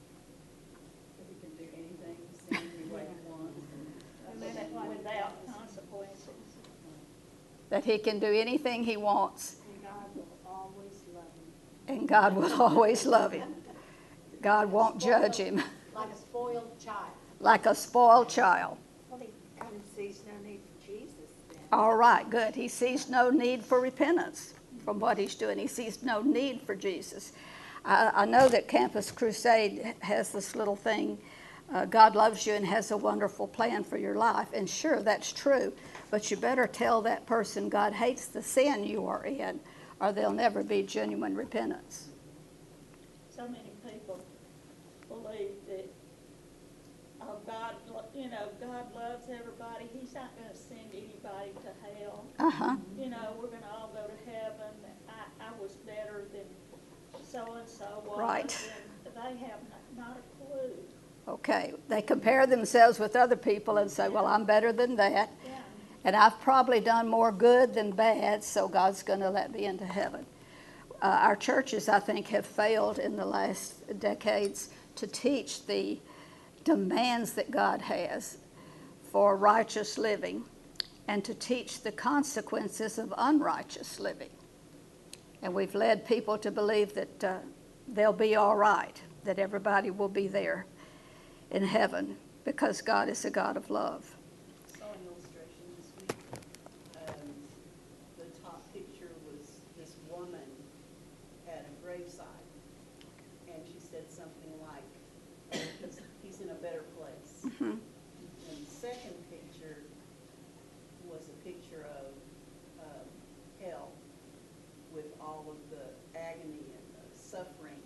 That he can do anything, sin any way he wants.
And then it- without consequences.
That he can do anything he wants,
And God will always love him.
and God will always love him. God won't judge him
Like a spoiled child.
like a spoiled child.
Well, he kind of sees no need for Jesus then.
All right, good. He sees no need for repentance from what he's doing. He sees no need for Jesus. I, I know that Campus Crusade has this little thing, uh, God loves you and has a wonderful plan for your life. And sure, that's true. But you better tell that person God hates the sin you are in, or there'll never be genuine repentance.
So many people believe that, oh, God, lo- you know, God loves everybody. He's not going to send anybody to hell.
Uh-huh.
You know, we're going to all go to heaven. I, I was better than so-and-so was.
Right.
And they have not, not a clue.
Okay. They compare themselves with other people and say, well, I'm better than that.
Yeah.
And I've probably done more good than bad, so God's going to let me into heaven. Uh, our churches, I think, have failed in the last decades to teach the demands that God has for righteous living and to teach the consequences of unrighteous living. And we've led people to believe that uh, they'll be all right, that everybody will be there in heaven because God is a God of love.
Saw an illustration this week. Um, the top picture was this woman at a graveside, and she said something like, he's, he's in a better place.
Mm-hmm.
And the second picture was a picture of um, hell with all of the agony and the suffering.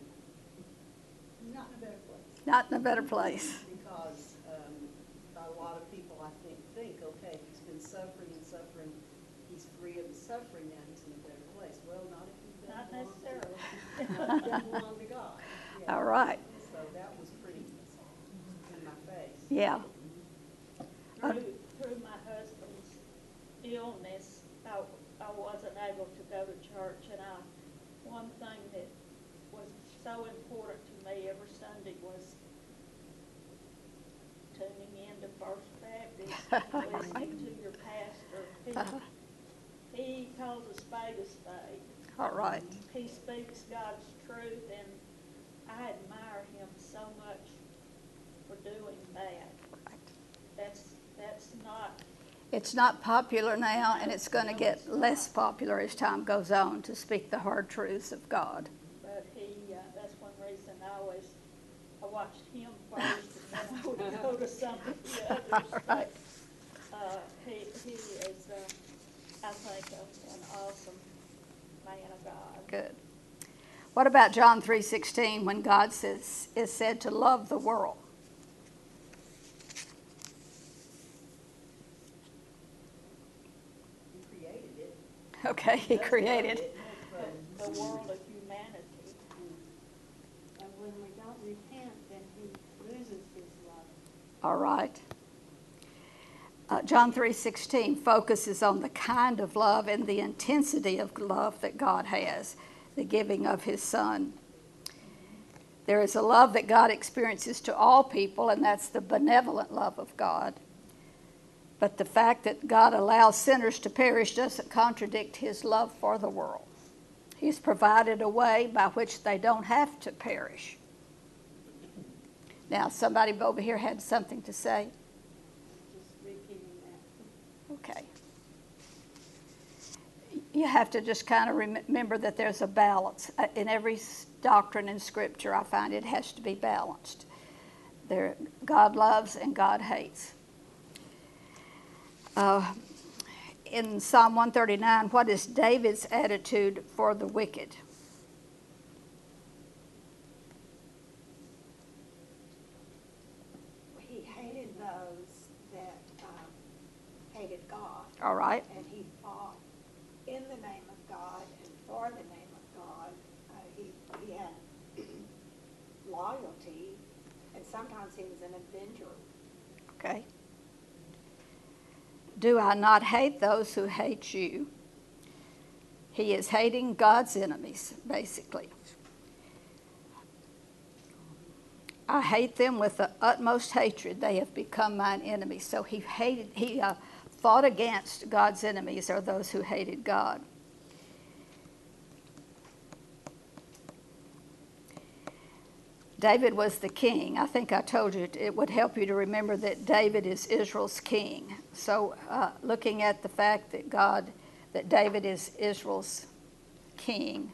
Not in a better place.
Not in a better place.
Because um, a lot of people, I think, think, okay, he's been suffering and suffering, he's free of the suffering, now he's in a better place. Well, not if you
Not
don't belong
necessarily.
to, not if you don't belong to God. Yeah.
All right.
So that was pretty in my face.
Yeah.
Through, through my husband's illness, I, I wasn't able to go to church, and I, one thing that was so important to me every Sunday was tuning in to First Baptist, listening to your pastor. He, he calls a spade a spade.
All right.
He speaks God's truth, and I admire him so much for doing that. That's, that's not,
It's not popular now, and it's going to get less popular as time goes on to speak the hard truths of God.
but he, uh, that's one reason I always, I watched him first, and then I would go to some of the others.
All right.
But, uh, he, he is, uh, I think, a- an awesome man of God.
Good. What about John three sixteen when God says is said to love the world?
He created it.
Okay, he
Does
created.
love it,
The,
but
the world of humanity.
And when we don't repent, then he loses his love.
All right. Uh, John three sixteen focuses on the kind of love and the intensity of love that God has. the giving of his Son. There is a love that God experiences to all people, and that's the benevolent love of God. But the fact that God allows sinners to perish doesn't contradict his love for the world. He's provided a way by which they don't have to perish. Now, somebody over here had something to say.
Just repeating that.
Okay. You have to just kind of remember that there's a balance. In every doctrine in Scripture, I find it has to be balanced. There, God loves and God hates. Uh, in Psalm one thirty-nine, what is David's attitude for the wicked?
He hated those that um, hated God.
All right.
And he fought in the name of God and for the name of God. Uh, he, he had loyalty, and sometimes he was an avenger.
Okay. Do I not hate those who hate you? He is hating God's enemies, basically. I hate them with the utmost hatred. They have become mine enemies. So he hated, he uh, fought against God's enemies, or those who hated God. David was the king. I think I told you it would help you to remember that David is Israel's king. So uh, looking at the fact that God, that David is Israel's king,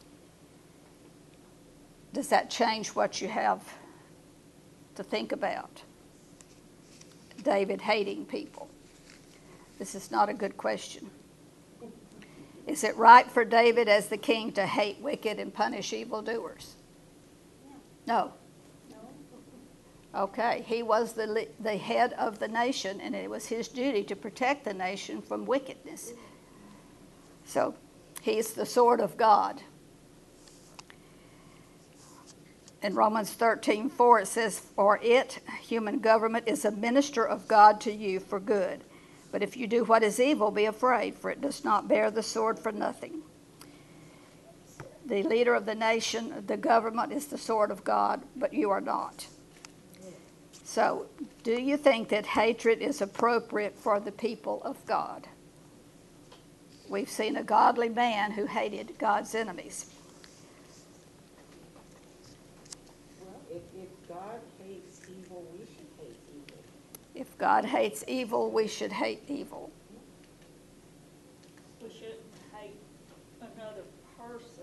does that change what you have to think about? David hating people. This is not a good question. Is it right for David as the king to hate wicked and punish evildoers? No. Okay, he was the, the head of the nation, and it was his duty to protect the nation from wickedness. So he's the sword of God. In Romans thirteen four, it says, for it, human government, is a minister of God to you for good. But if you do what is evil, be afraid, for it does not bear the sword for nothing. The leader of the nation, the government, is the sword of God, but you are not. So, do you think that hatred is appropriate for the people of God? We've seen a godly man who hated God's enemies.
Well, if, if God hates evil, we should hate evil.
If God hates evil, we should hate evil.
We shouldn't hate another person,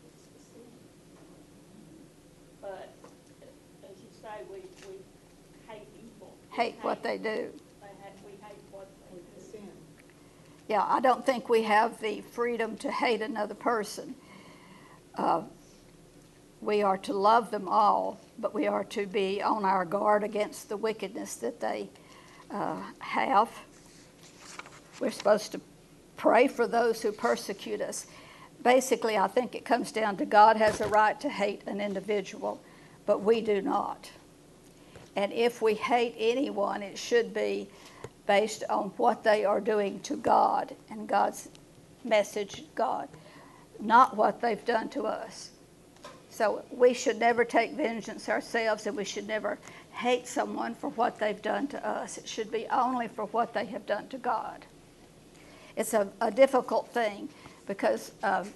but as you say, we, we hate evil. We
Hate what they do.
They hate, we hate what they
Hate the
do.
sin.
Yeah, I don't think we have the freedom to hate another person. Uh, we are to love them all, but we are to be on our guard against the wickedness that they uh, have. We're supposed to pray for those who persecute us. Basically, I think it comes down to God has a right to hate an individual, but we do not. And if we hate anyone, it should be based on what they are doing to God and God's message, God, not what they've done to us. So we should never take vengeance ourselves, and we should never hate someone for what they've done to us. It should be only for what they have done to God. It's a, a difficult thing because, um,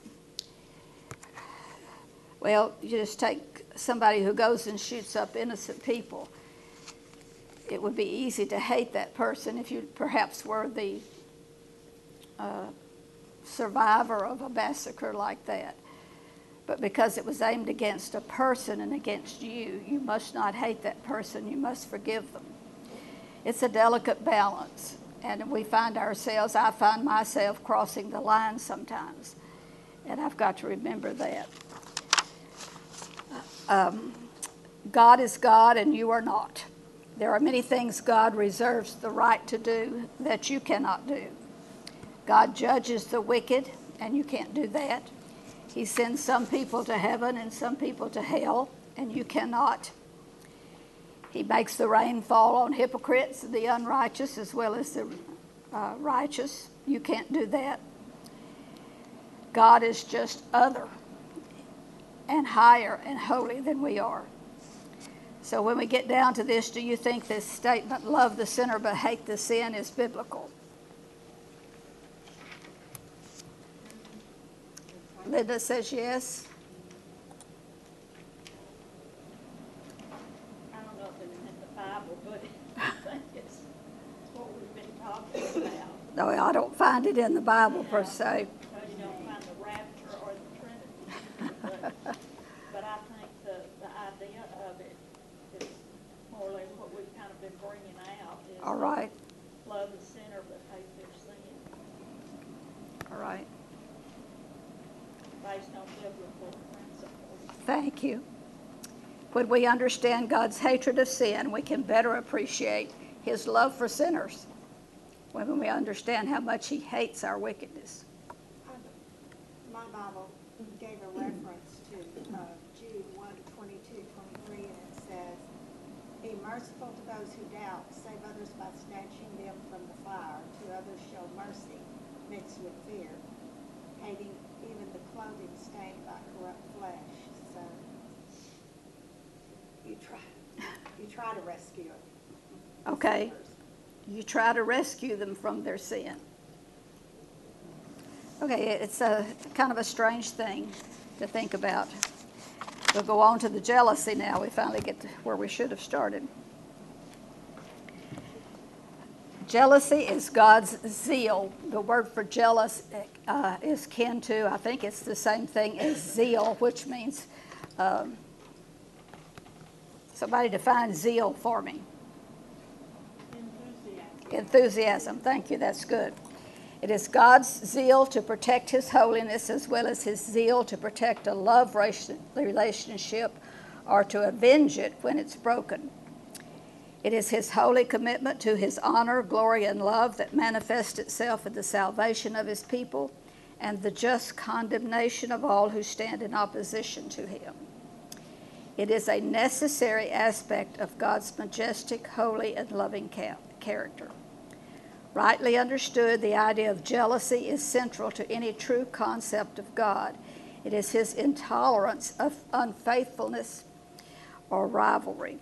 well, you just take somebody who goes and shoots up innocent people. It would be easy to hate that person if you perhaps were the uh, survivor of a massacre like that. But because it was aimed against a person and against you, you must not hate that person. You must forgive them. It's a delicate balance. And we find ourselves, I find myself crossing the line sometimes. And I've got to remember that. Um, God is God and you are not. There are many things God reserves the right to do that you cannot do. God judges the wicked, and you can't do that. He sends some people to heaven and some people to hell, and you cannot. He makes the rain fall on hypocrites, the unrighteous, as well as the uh, righteous. You can't do that. God is just other. and higher and holy than we are. So when we get down to this, do you think this statement, love the sinner but hate the sin, is biblical? Linda says yes.
I don't know if it's in the Bible, but I think it's it's what we've been talking about.
No, I don't find it in the Bible per se.
Because you don't find the rapture or the Trinity. But, but I think the, the idea of it is more or less what we've kind of been bringing out. Is
All right,
love the sinner but hate their sin,
all right.
based on biblical principles.
Thank you. When we understand God's hatred of sin, we can better appreciate his love for sinners. When we understand how much he hates our wickedness.
My Bible gave a reference to uh, Jude one, twenty-two, twenty-three, and it says, "Be merciful to those who doubt, save others by snatching them from the fire. To others show mercy mixed with fear, hating even the clothing stained by corrupt flesh." So you try, you try to rescue it.
Okay. You try to rescue them from their sin. Okay, it's a kind of a strange thing to think about. We'll go on to the jealousy now. We finally get to where we should have started. Jealousy is God's zeal. The word for jealous uh, is kin to, I think it's the same thing as zeal, which means, um, somebody define zeal for me. Enthusiasm. Thank you. That's good. It is God's zeal to protect his holiness as well as his zeal to protect a love relationship or to avenge it when it's broken. It is his holy commitment to his honor, glory, and love that manifests itself in the salvation of his people and the just condemnation of all who stand in opposition to him. It is a necessary aspect of God's majestic, holy, and loving character. Rightly understood, the idea of jealousy is central to any true concept of God. It is his intolerance of unfaithfulness or rivalry.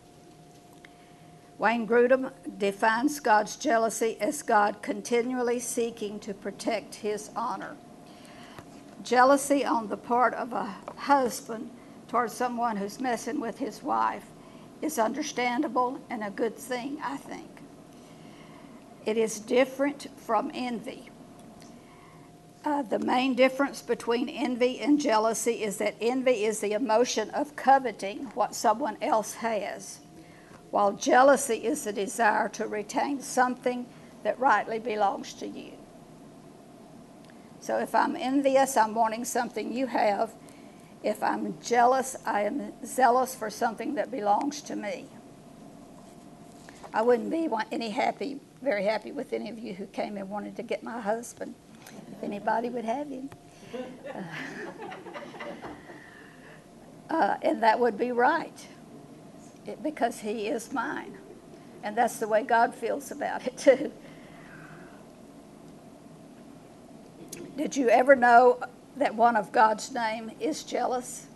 Wayne Grudem defines God's jealousy as God continually seeking to protect his honor. Jealousy on the part of a husband towards someone who's messing with his wife is understandable and a good thing, I think. It is different from envy. Uh, the main difference between envy and jealousy is that envy is the emotion of coveting what someone else has, while jealousy is the desire to retain something that rightly belongs to you. So if I'm envious, I'm wanting something you have. If I'm jealous, I am zealous for something that belongs to me. I wouldn't be any happy, very happy with any of you who came and wanted to get my husband, if anybody would have him. Uh, uh, and that would be right, it, because he is mine. And that's the way God feels about it, too. Did you ever know that one of God's name is jealous?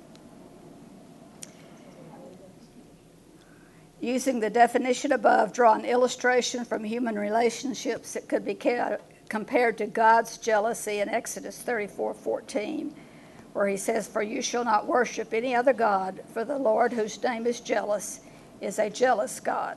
Using the definition above, draw an illustration from human relationships that could be compared to God's jealousy in Exodus thirty-four fourteen, where he says, "For you shall not worship any other God, for the Lord, whose name is jealous, is a jealous God."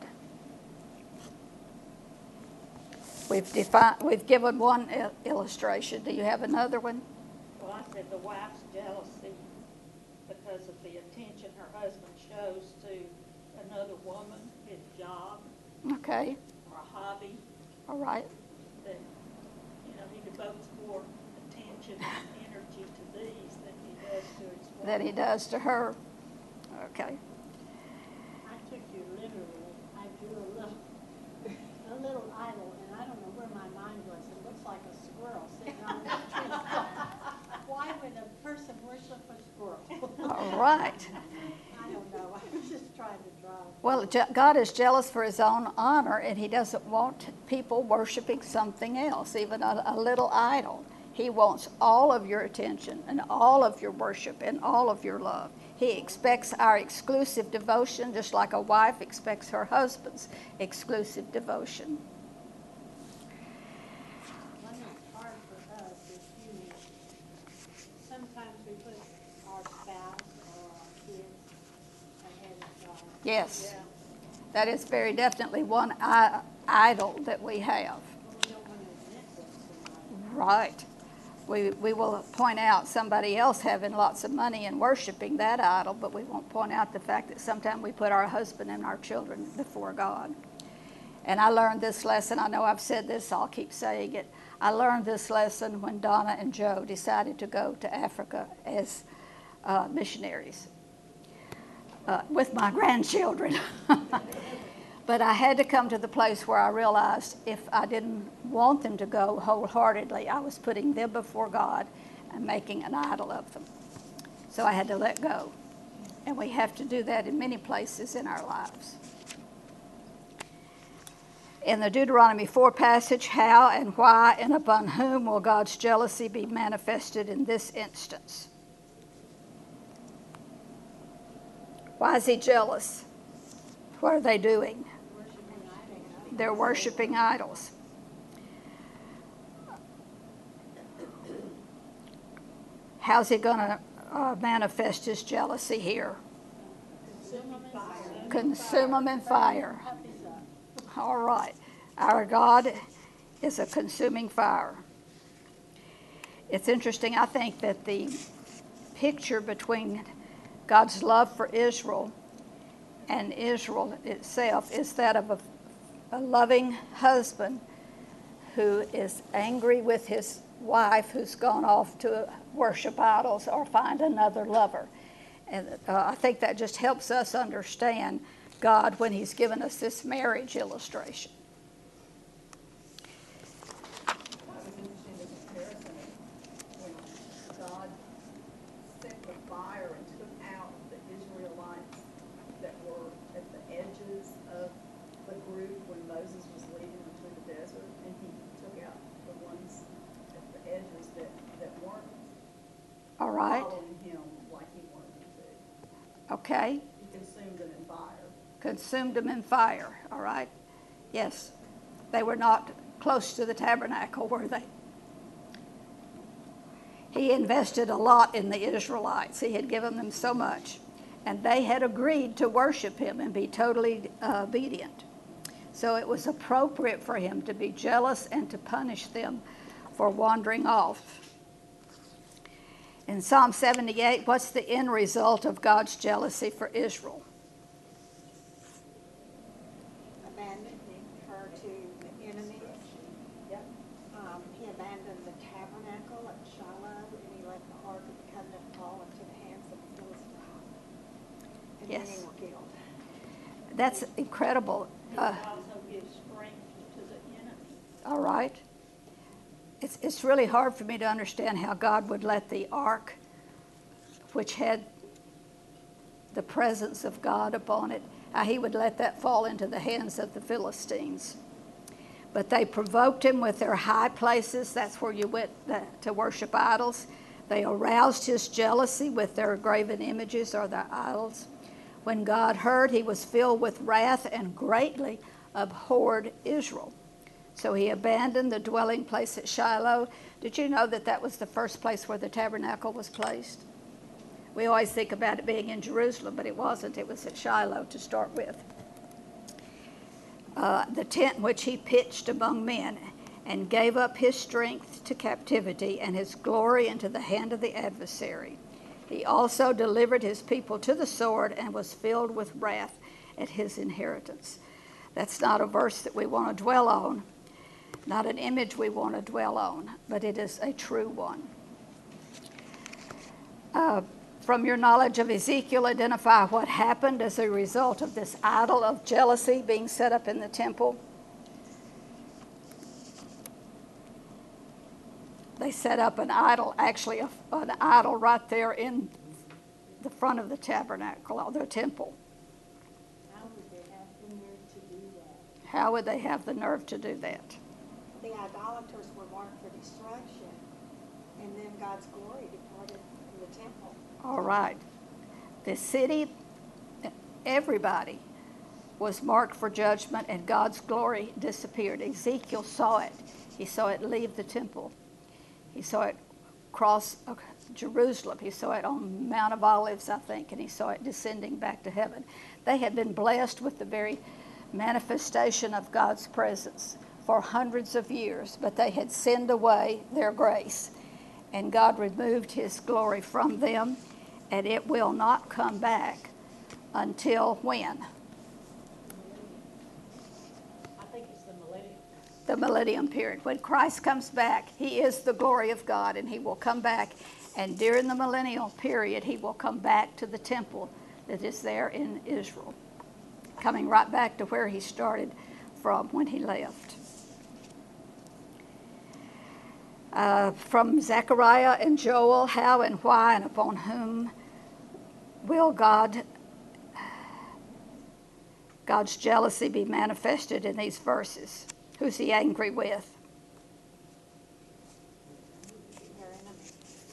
We've defined, we've given one il- illustration. Do you have another one?
Well, I said the wife's jealousy because of the attention her husband shows to another woman, his job,
Okay,
or a hobby,
all right.
that, you know, he devotes more attention and energy to these than he does to his wife.
That he does to her. Okay.
I took you literally. I drew a little, a little idol, and I don't know where my mind was. It looks like a squirrel sitting on a tree. Why would a person worship a squirrel?
All right.
I don't know. I was just trying to draw.
Well, Je- God is jealous for his own honor, and he doesn't want people worshiping something else, even a, a little idol. He wants all of your attention and all of your worship and all of your love. He expects our exclusive devotion just like a wife expects her husband's exclusive devotion.
One that's hard for us is human. Sometimes we put our spouse or our kids ahead of God.
Yes, that is very definitely one I- idol that we have.
But we don't want to admit that to somebody.
Right. We, we will point out somebody else having lots of money and worshiping that idol, but we won't point out the fact that sometimes we put our husband and our children before God. And I learned this lesson. I know I've said this, so I'll keep saying it. I learned this lesson when Donna and Joe decided to go to Africa as uh, missionaries uh, with my grandchildren. But I had to come to the place where I realized if I didn't want them to go wholeheartedly, I was putting them before God and making an idol of them. So I had to let go. And we have to do that in many places in our lives. In the Deuteronomy four passage, how and why and upon whom will God's jealousy be manifested in this instance? Why is he jealous? What are they doing? They're worshiping idols. How's he going to uh, manifest his jealousy here? Consume them in fire. All right. Our God is a consuming fire. It's interesting, I think, that the picture between God's love for Israel and Israel itself is that of a A loving husband who is angry with his wife who's gone off to worship idols or find another lover. And uh, I think that just helps us understand God when he's given us this marriage illustration.
That was interesting, the comparison of when God sent the fire and took out the Israelites that were at the edges of the group when Moses was leading them through the desert, and he took out the ones at the edges that, that weren't
All right.
following him like he wanted them to.
Okay.
He consumed them in fire.
Consumed them in fire. All right. Yes. They were not close to the tabernacle, were they? He invested a lot in the Israelites. He had given them so much. And they had agreed to worship him and be totally uh, obedient. So it was appropriate for him to be jealous and to punish them for wandering off. In Psalm seventy-eight, what's the end result of God's jealousy for Israel?
Abandoning her to the enemies.
Yep.
Um, he abandoned the tabernacle at Shiloh, and he let the Ark of the Covenant fall into the hands of the Philistines. And
Yes.
many were killed.
That's incredible.
He
Uh,
also gives strength to the enemy.
all right. It's, it's really hard for me to understand how God would let the ark, which had the presence of God upon it, how he would let that fall into the hands of the Philistines. But they provoked him with their high places. That's where you went to worship idols. They aroused his jealousy with their graven images or their idols. When God heard, he was filled with wrath and greatly abhorred Israel. So he abandoned the dwelling place at Shiloh. Did you know that that was the first place where the tabernacle was placed? We always think about it being in Jerusalem, but it wasn't. It was at Shiloh to start with. Uh, the tent which he pitched among men, and gave up his strength to captivity and his glory into the hand of the adversary. He also delivered his people to the sword and was filled with wrath at his inheritance. That's not a verse that we want to dwell on, not an image we want to dwell on, but it is a true one. Uh, from your knowledge of Ezekiel, identify what happened as a result of this idol of jealousy being set up in the temple. They set up an idol, actually a, an idol right there in the front of the tabernacle or the temple.
How would they have the nerve to do that?
How would they have the nerve to do that?
The idolaters were marked for destruction, And then God's glory departed from the temple.
All right. The city, everybody was marked for judgment, and God's glory disappeared. Ezekiel saw it. He saw it leave the temple. He saw it cross uh, Jerusalem. He saw it on Mount of Olives, I think, and he saw it descending back to heaven. They had been blessed with the very manifestation of God's presence for hundreds of years, but they had sinned away their grace, and God removed his glory from them, and it will not come back until when?
I think it's the millennium.
The millennium period. When Christ comes back, he is the glory of God, and he will come back, and during the millennial period, he will come back to the temple that is there in Israel, coming right back to where he started from when he left. Uh, from Zechariah and Joel, how and why and upon whom will God, God's jealousy be manifested in these verses? Who's he angry with?
Their enemy.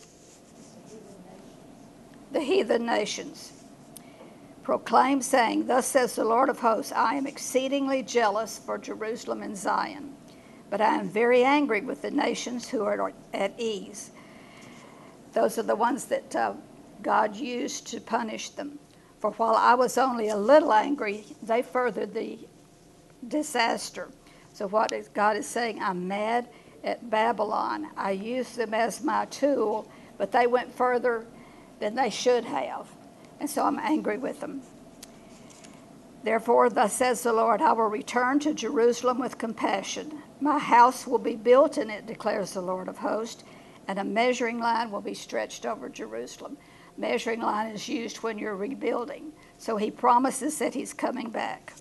The heathen nations. Proclaim, saying, Thus says the Lord of hosts, I am exceedingly jealous for Jerusalem and Zion, but I am very angry with the nations who are at ease. Those are the ones that uh, God used to punish them. For while I was only a little angry, they furthered the disaster. So what is, God is saying, I'm mad at Babylon. I used them as my tool, but they went further than they should have. And so I'm angry with them. Therefore, thus says the Lord, I will return to Jerusalem with compassion. My house will be built in it, declares the Lord of hosts, and a measuring line will be stretched over Jerusalem. Measuring line is used when you're rebuilding. So he promises that he's coming back.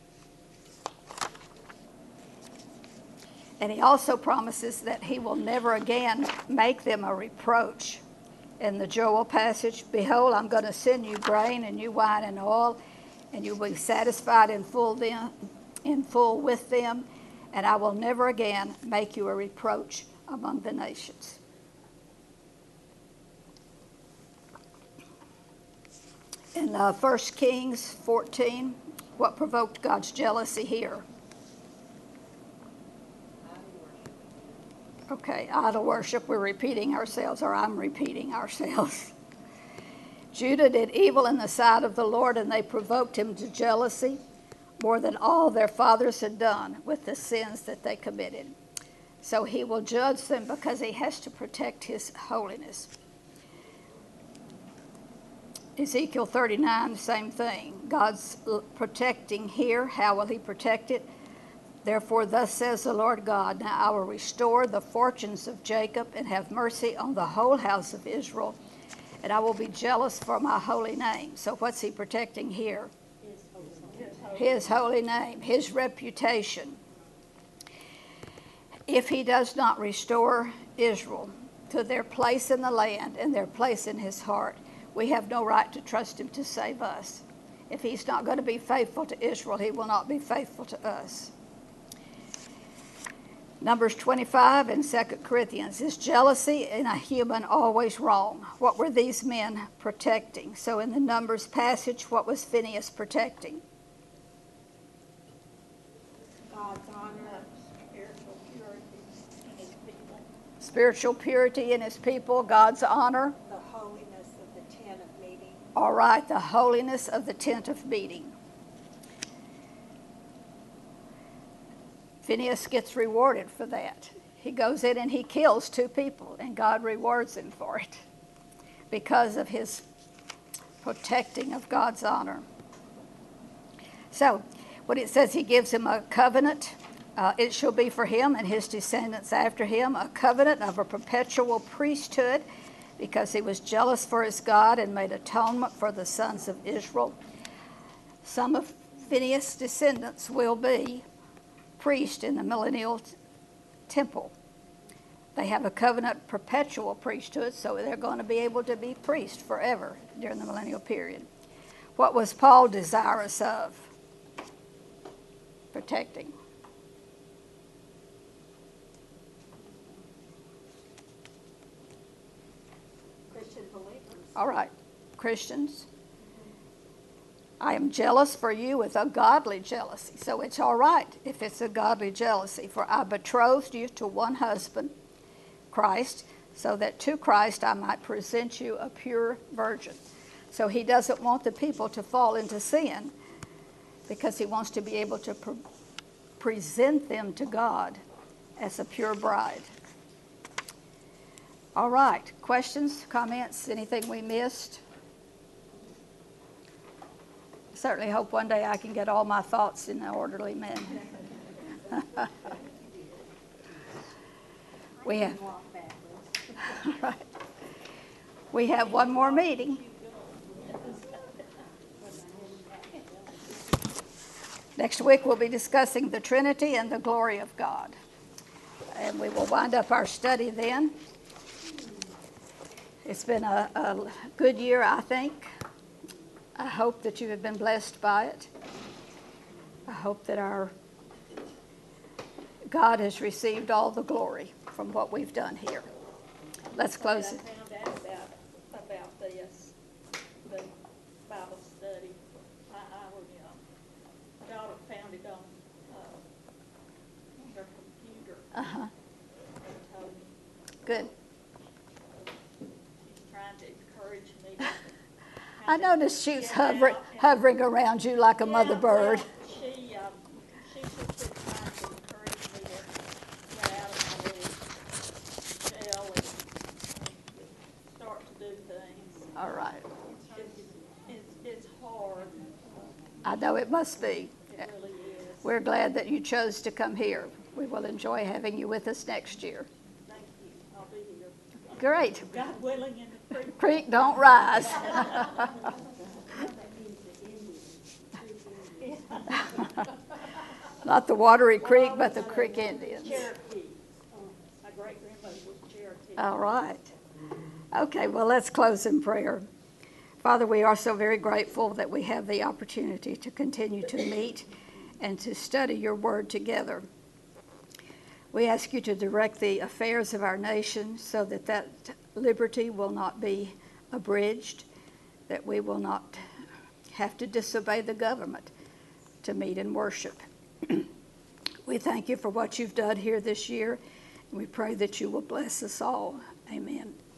And he also promises that he will never again make them a reproach. In the Joel passage, behold, I'm going to send you grain and new wine and oil, and you will be satisfied in full them, in full with them, and I will never again make you a reproach among the nations. In uh, First Kings fourteen, what provoked God's jealousy here? Okay, idol worship, we're repeating ourselves, or I'm repeating ourselves. Judah did evil in the sight of the Lord, and they provoked him to jealousy more than all their fathers had done with the sins that they committed. So he will judge them because he has to protect his holiness. Ezekiel thirty-nine, same thing. God's protecting here. How will he protect it? Therefore, thus says the Lord God, now I will restore the fortunes of Jacob and have mercy on the whole house of Israel, and I will be jealous for my holy name. So what's he protecting here?
His holy,
His holy name, his reputation. If he does not restore Israel to their place in the land and their place in his heart, we have no right to trust him to save us. If he's not going to be faithful to Israel, he will not be faithful to us. Numbers twenty-five and Second Corinthians. Is jealousy in a human always wrong? What were these men protecting? So in the Numbers passage, what was Phinehas protecting?
God's honor.
spiritual purity in his people.
Spiritual purity in his people, God's honor.
The holiness of the tent of meeting.
All right, the holiness of the tent of meeting. Phinehas gets rewarded for that. He goes in and he kills two people, and God rewards him for it because of his protecting of God's honor. So, when it says he gives him a covenant, uh, it shall be for him and his descendants after him, a covenant of a perpetual priesthood, because he was jealous for his God and made atonement for the sons of Israel. Some of Phinehas' descendants will be priest in the millennial t- temple. They have a covenant perpetual priesthood, so they're going to be able to be priests forever during the millennial period. What was Paul desirous of? Protecting. All right, Christians. I am jealous for you with a godly jealousy. So it's all right if it's a godly jealousy. For I betrothed you to one husband, Christ, so that to Christ I might present you a pure virgin. So he doesn't want the people to fall into sin because he wants to be able to pre- present them to God as a pure bride. All right, questions, comments, anything we missed? Certainly hope one day I can get all my thoughts in an orderly manner. we have, right. We have one more meeting. Next week we'll be discussing the Trinity and the glory of God. And we will wind up our study then. It's been a, a good year, I think. I hope that you have been blessed by it. I hope that our God has received all the glory from what we've done here. Let's close it.
I found out about, about this, the Bible study. I, I was, you know, my daughter found it on, uh, her computer
Uh-huh.
and told me.
Good.
She's trying to encourage me to
I noticed she was hovering, hovering around you like a mother bird.
Well, she, um, she's just been trying to encourage me to get out of my little shell and, and start to do things.
All right.
It's, it's, it's hard.
I know it must be.
It really is.
We're glad that you chose to come here. We will enjoy having you with us next year.
Thank you. I'll be here.
Great.
God willing, in the creek.
Creek don't rise. Not the watery creek, but the Creek Indians.
Cherokee. My great grandmother was Cherokee.
All right. Okay, well, let's close in prayer. Father, we are so very grateful that we have the opportunity to continue to meet and to study your word together. We ask you to direct the affairs of our nation so that that liberty will not be abridged, that we will not have to disobey the government to meet and worship. We thank you for what you've done here this year, and we pray that you will bless us all. Amen.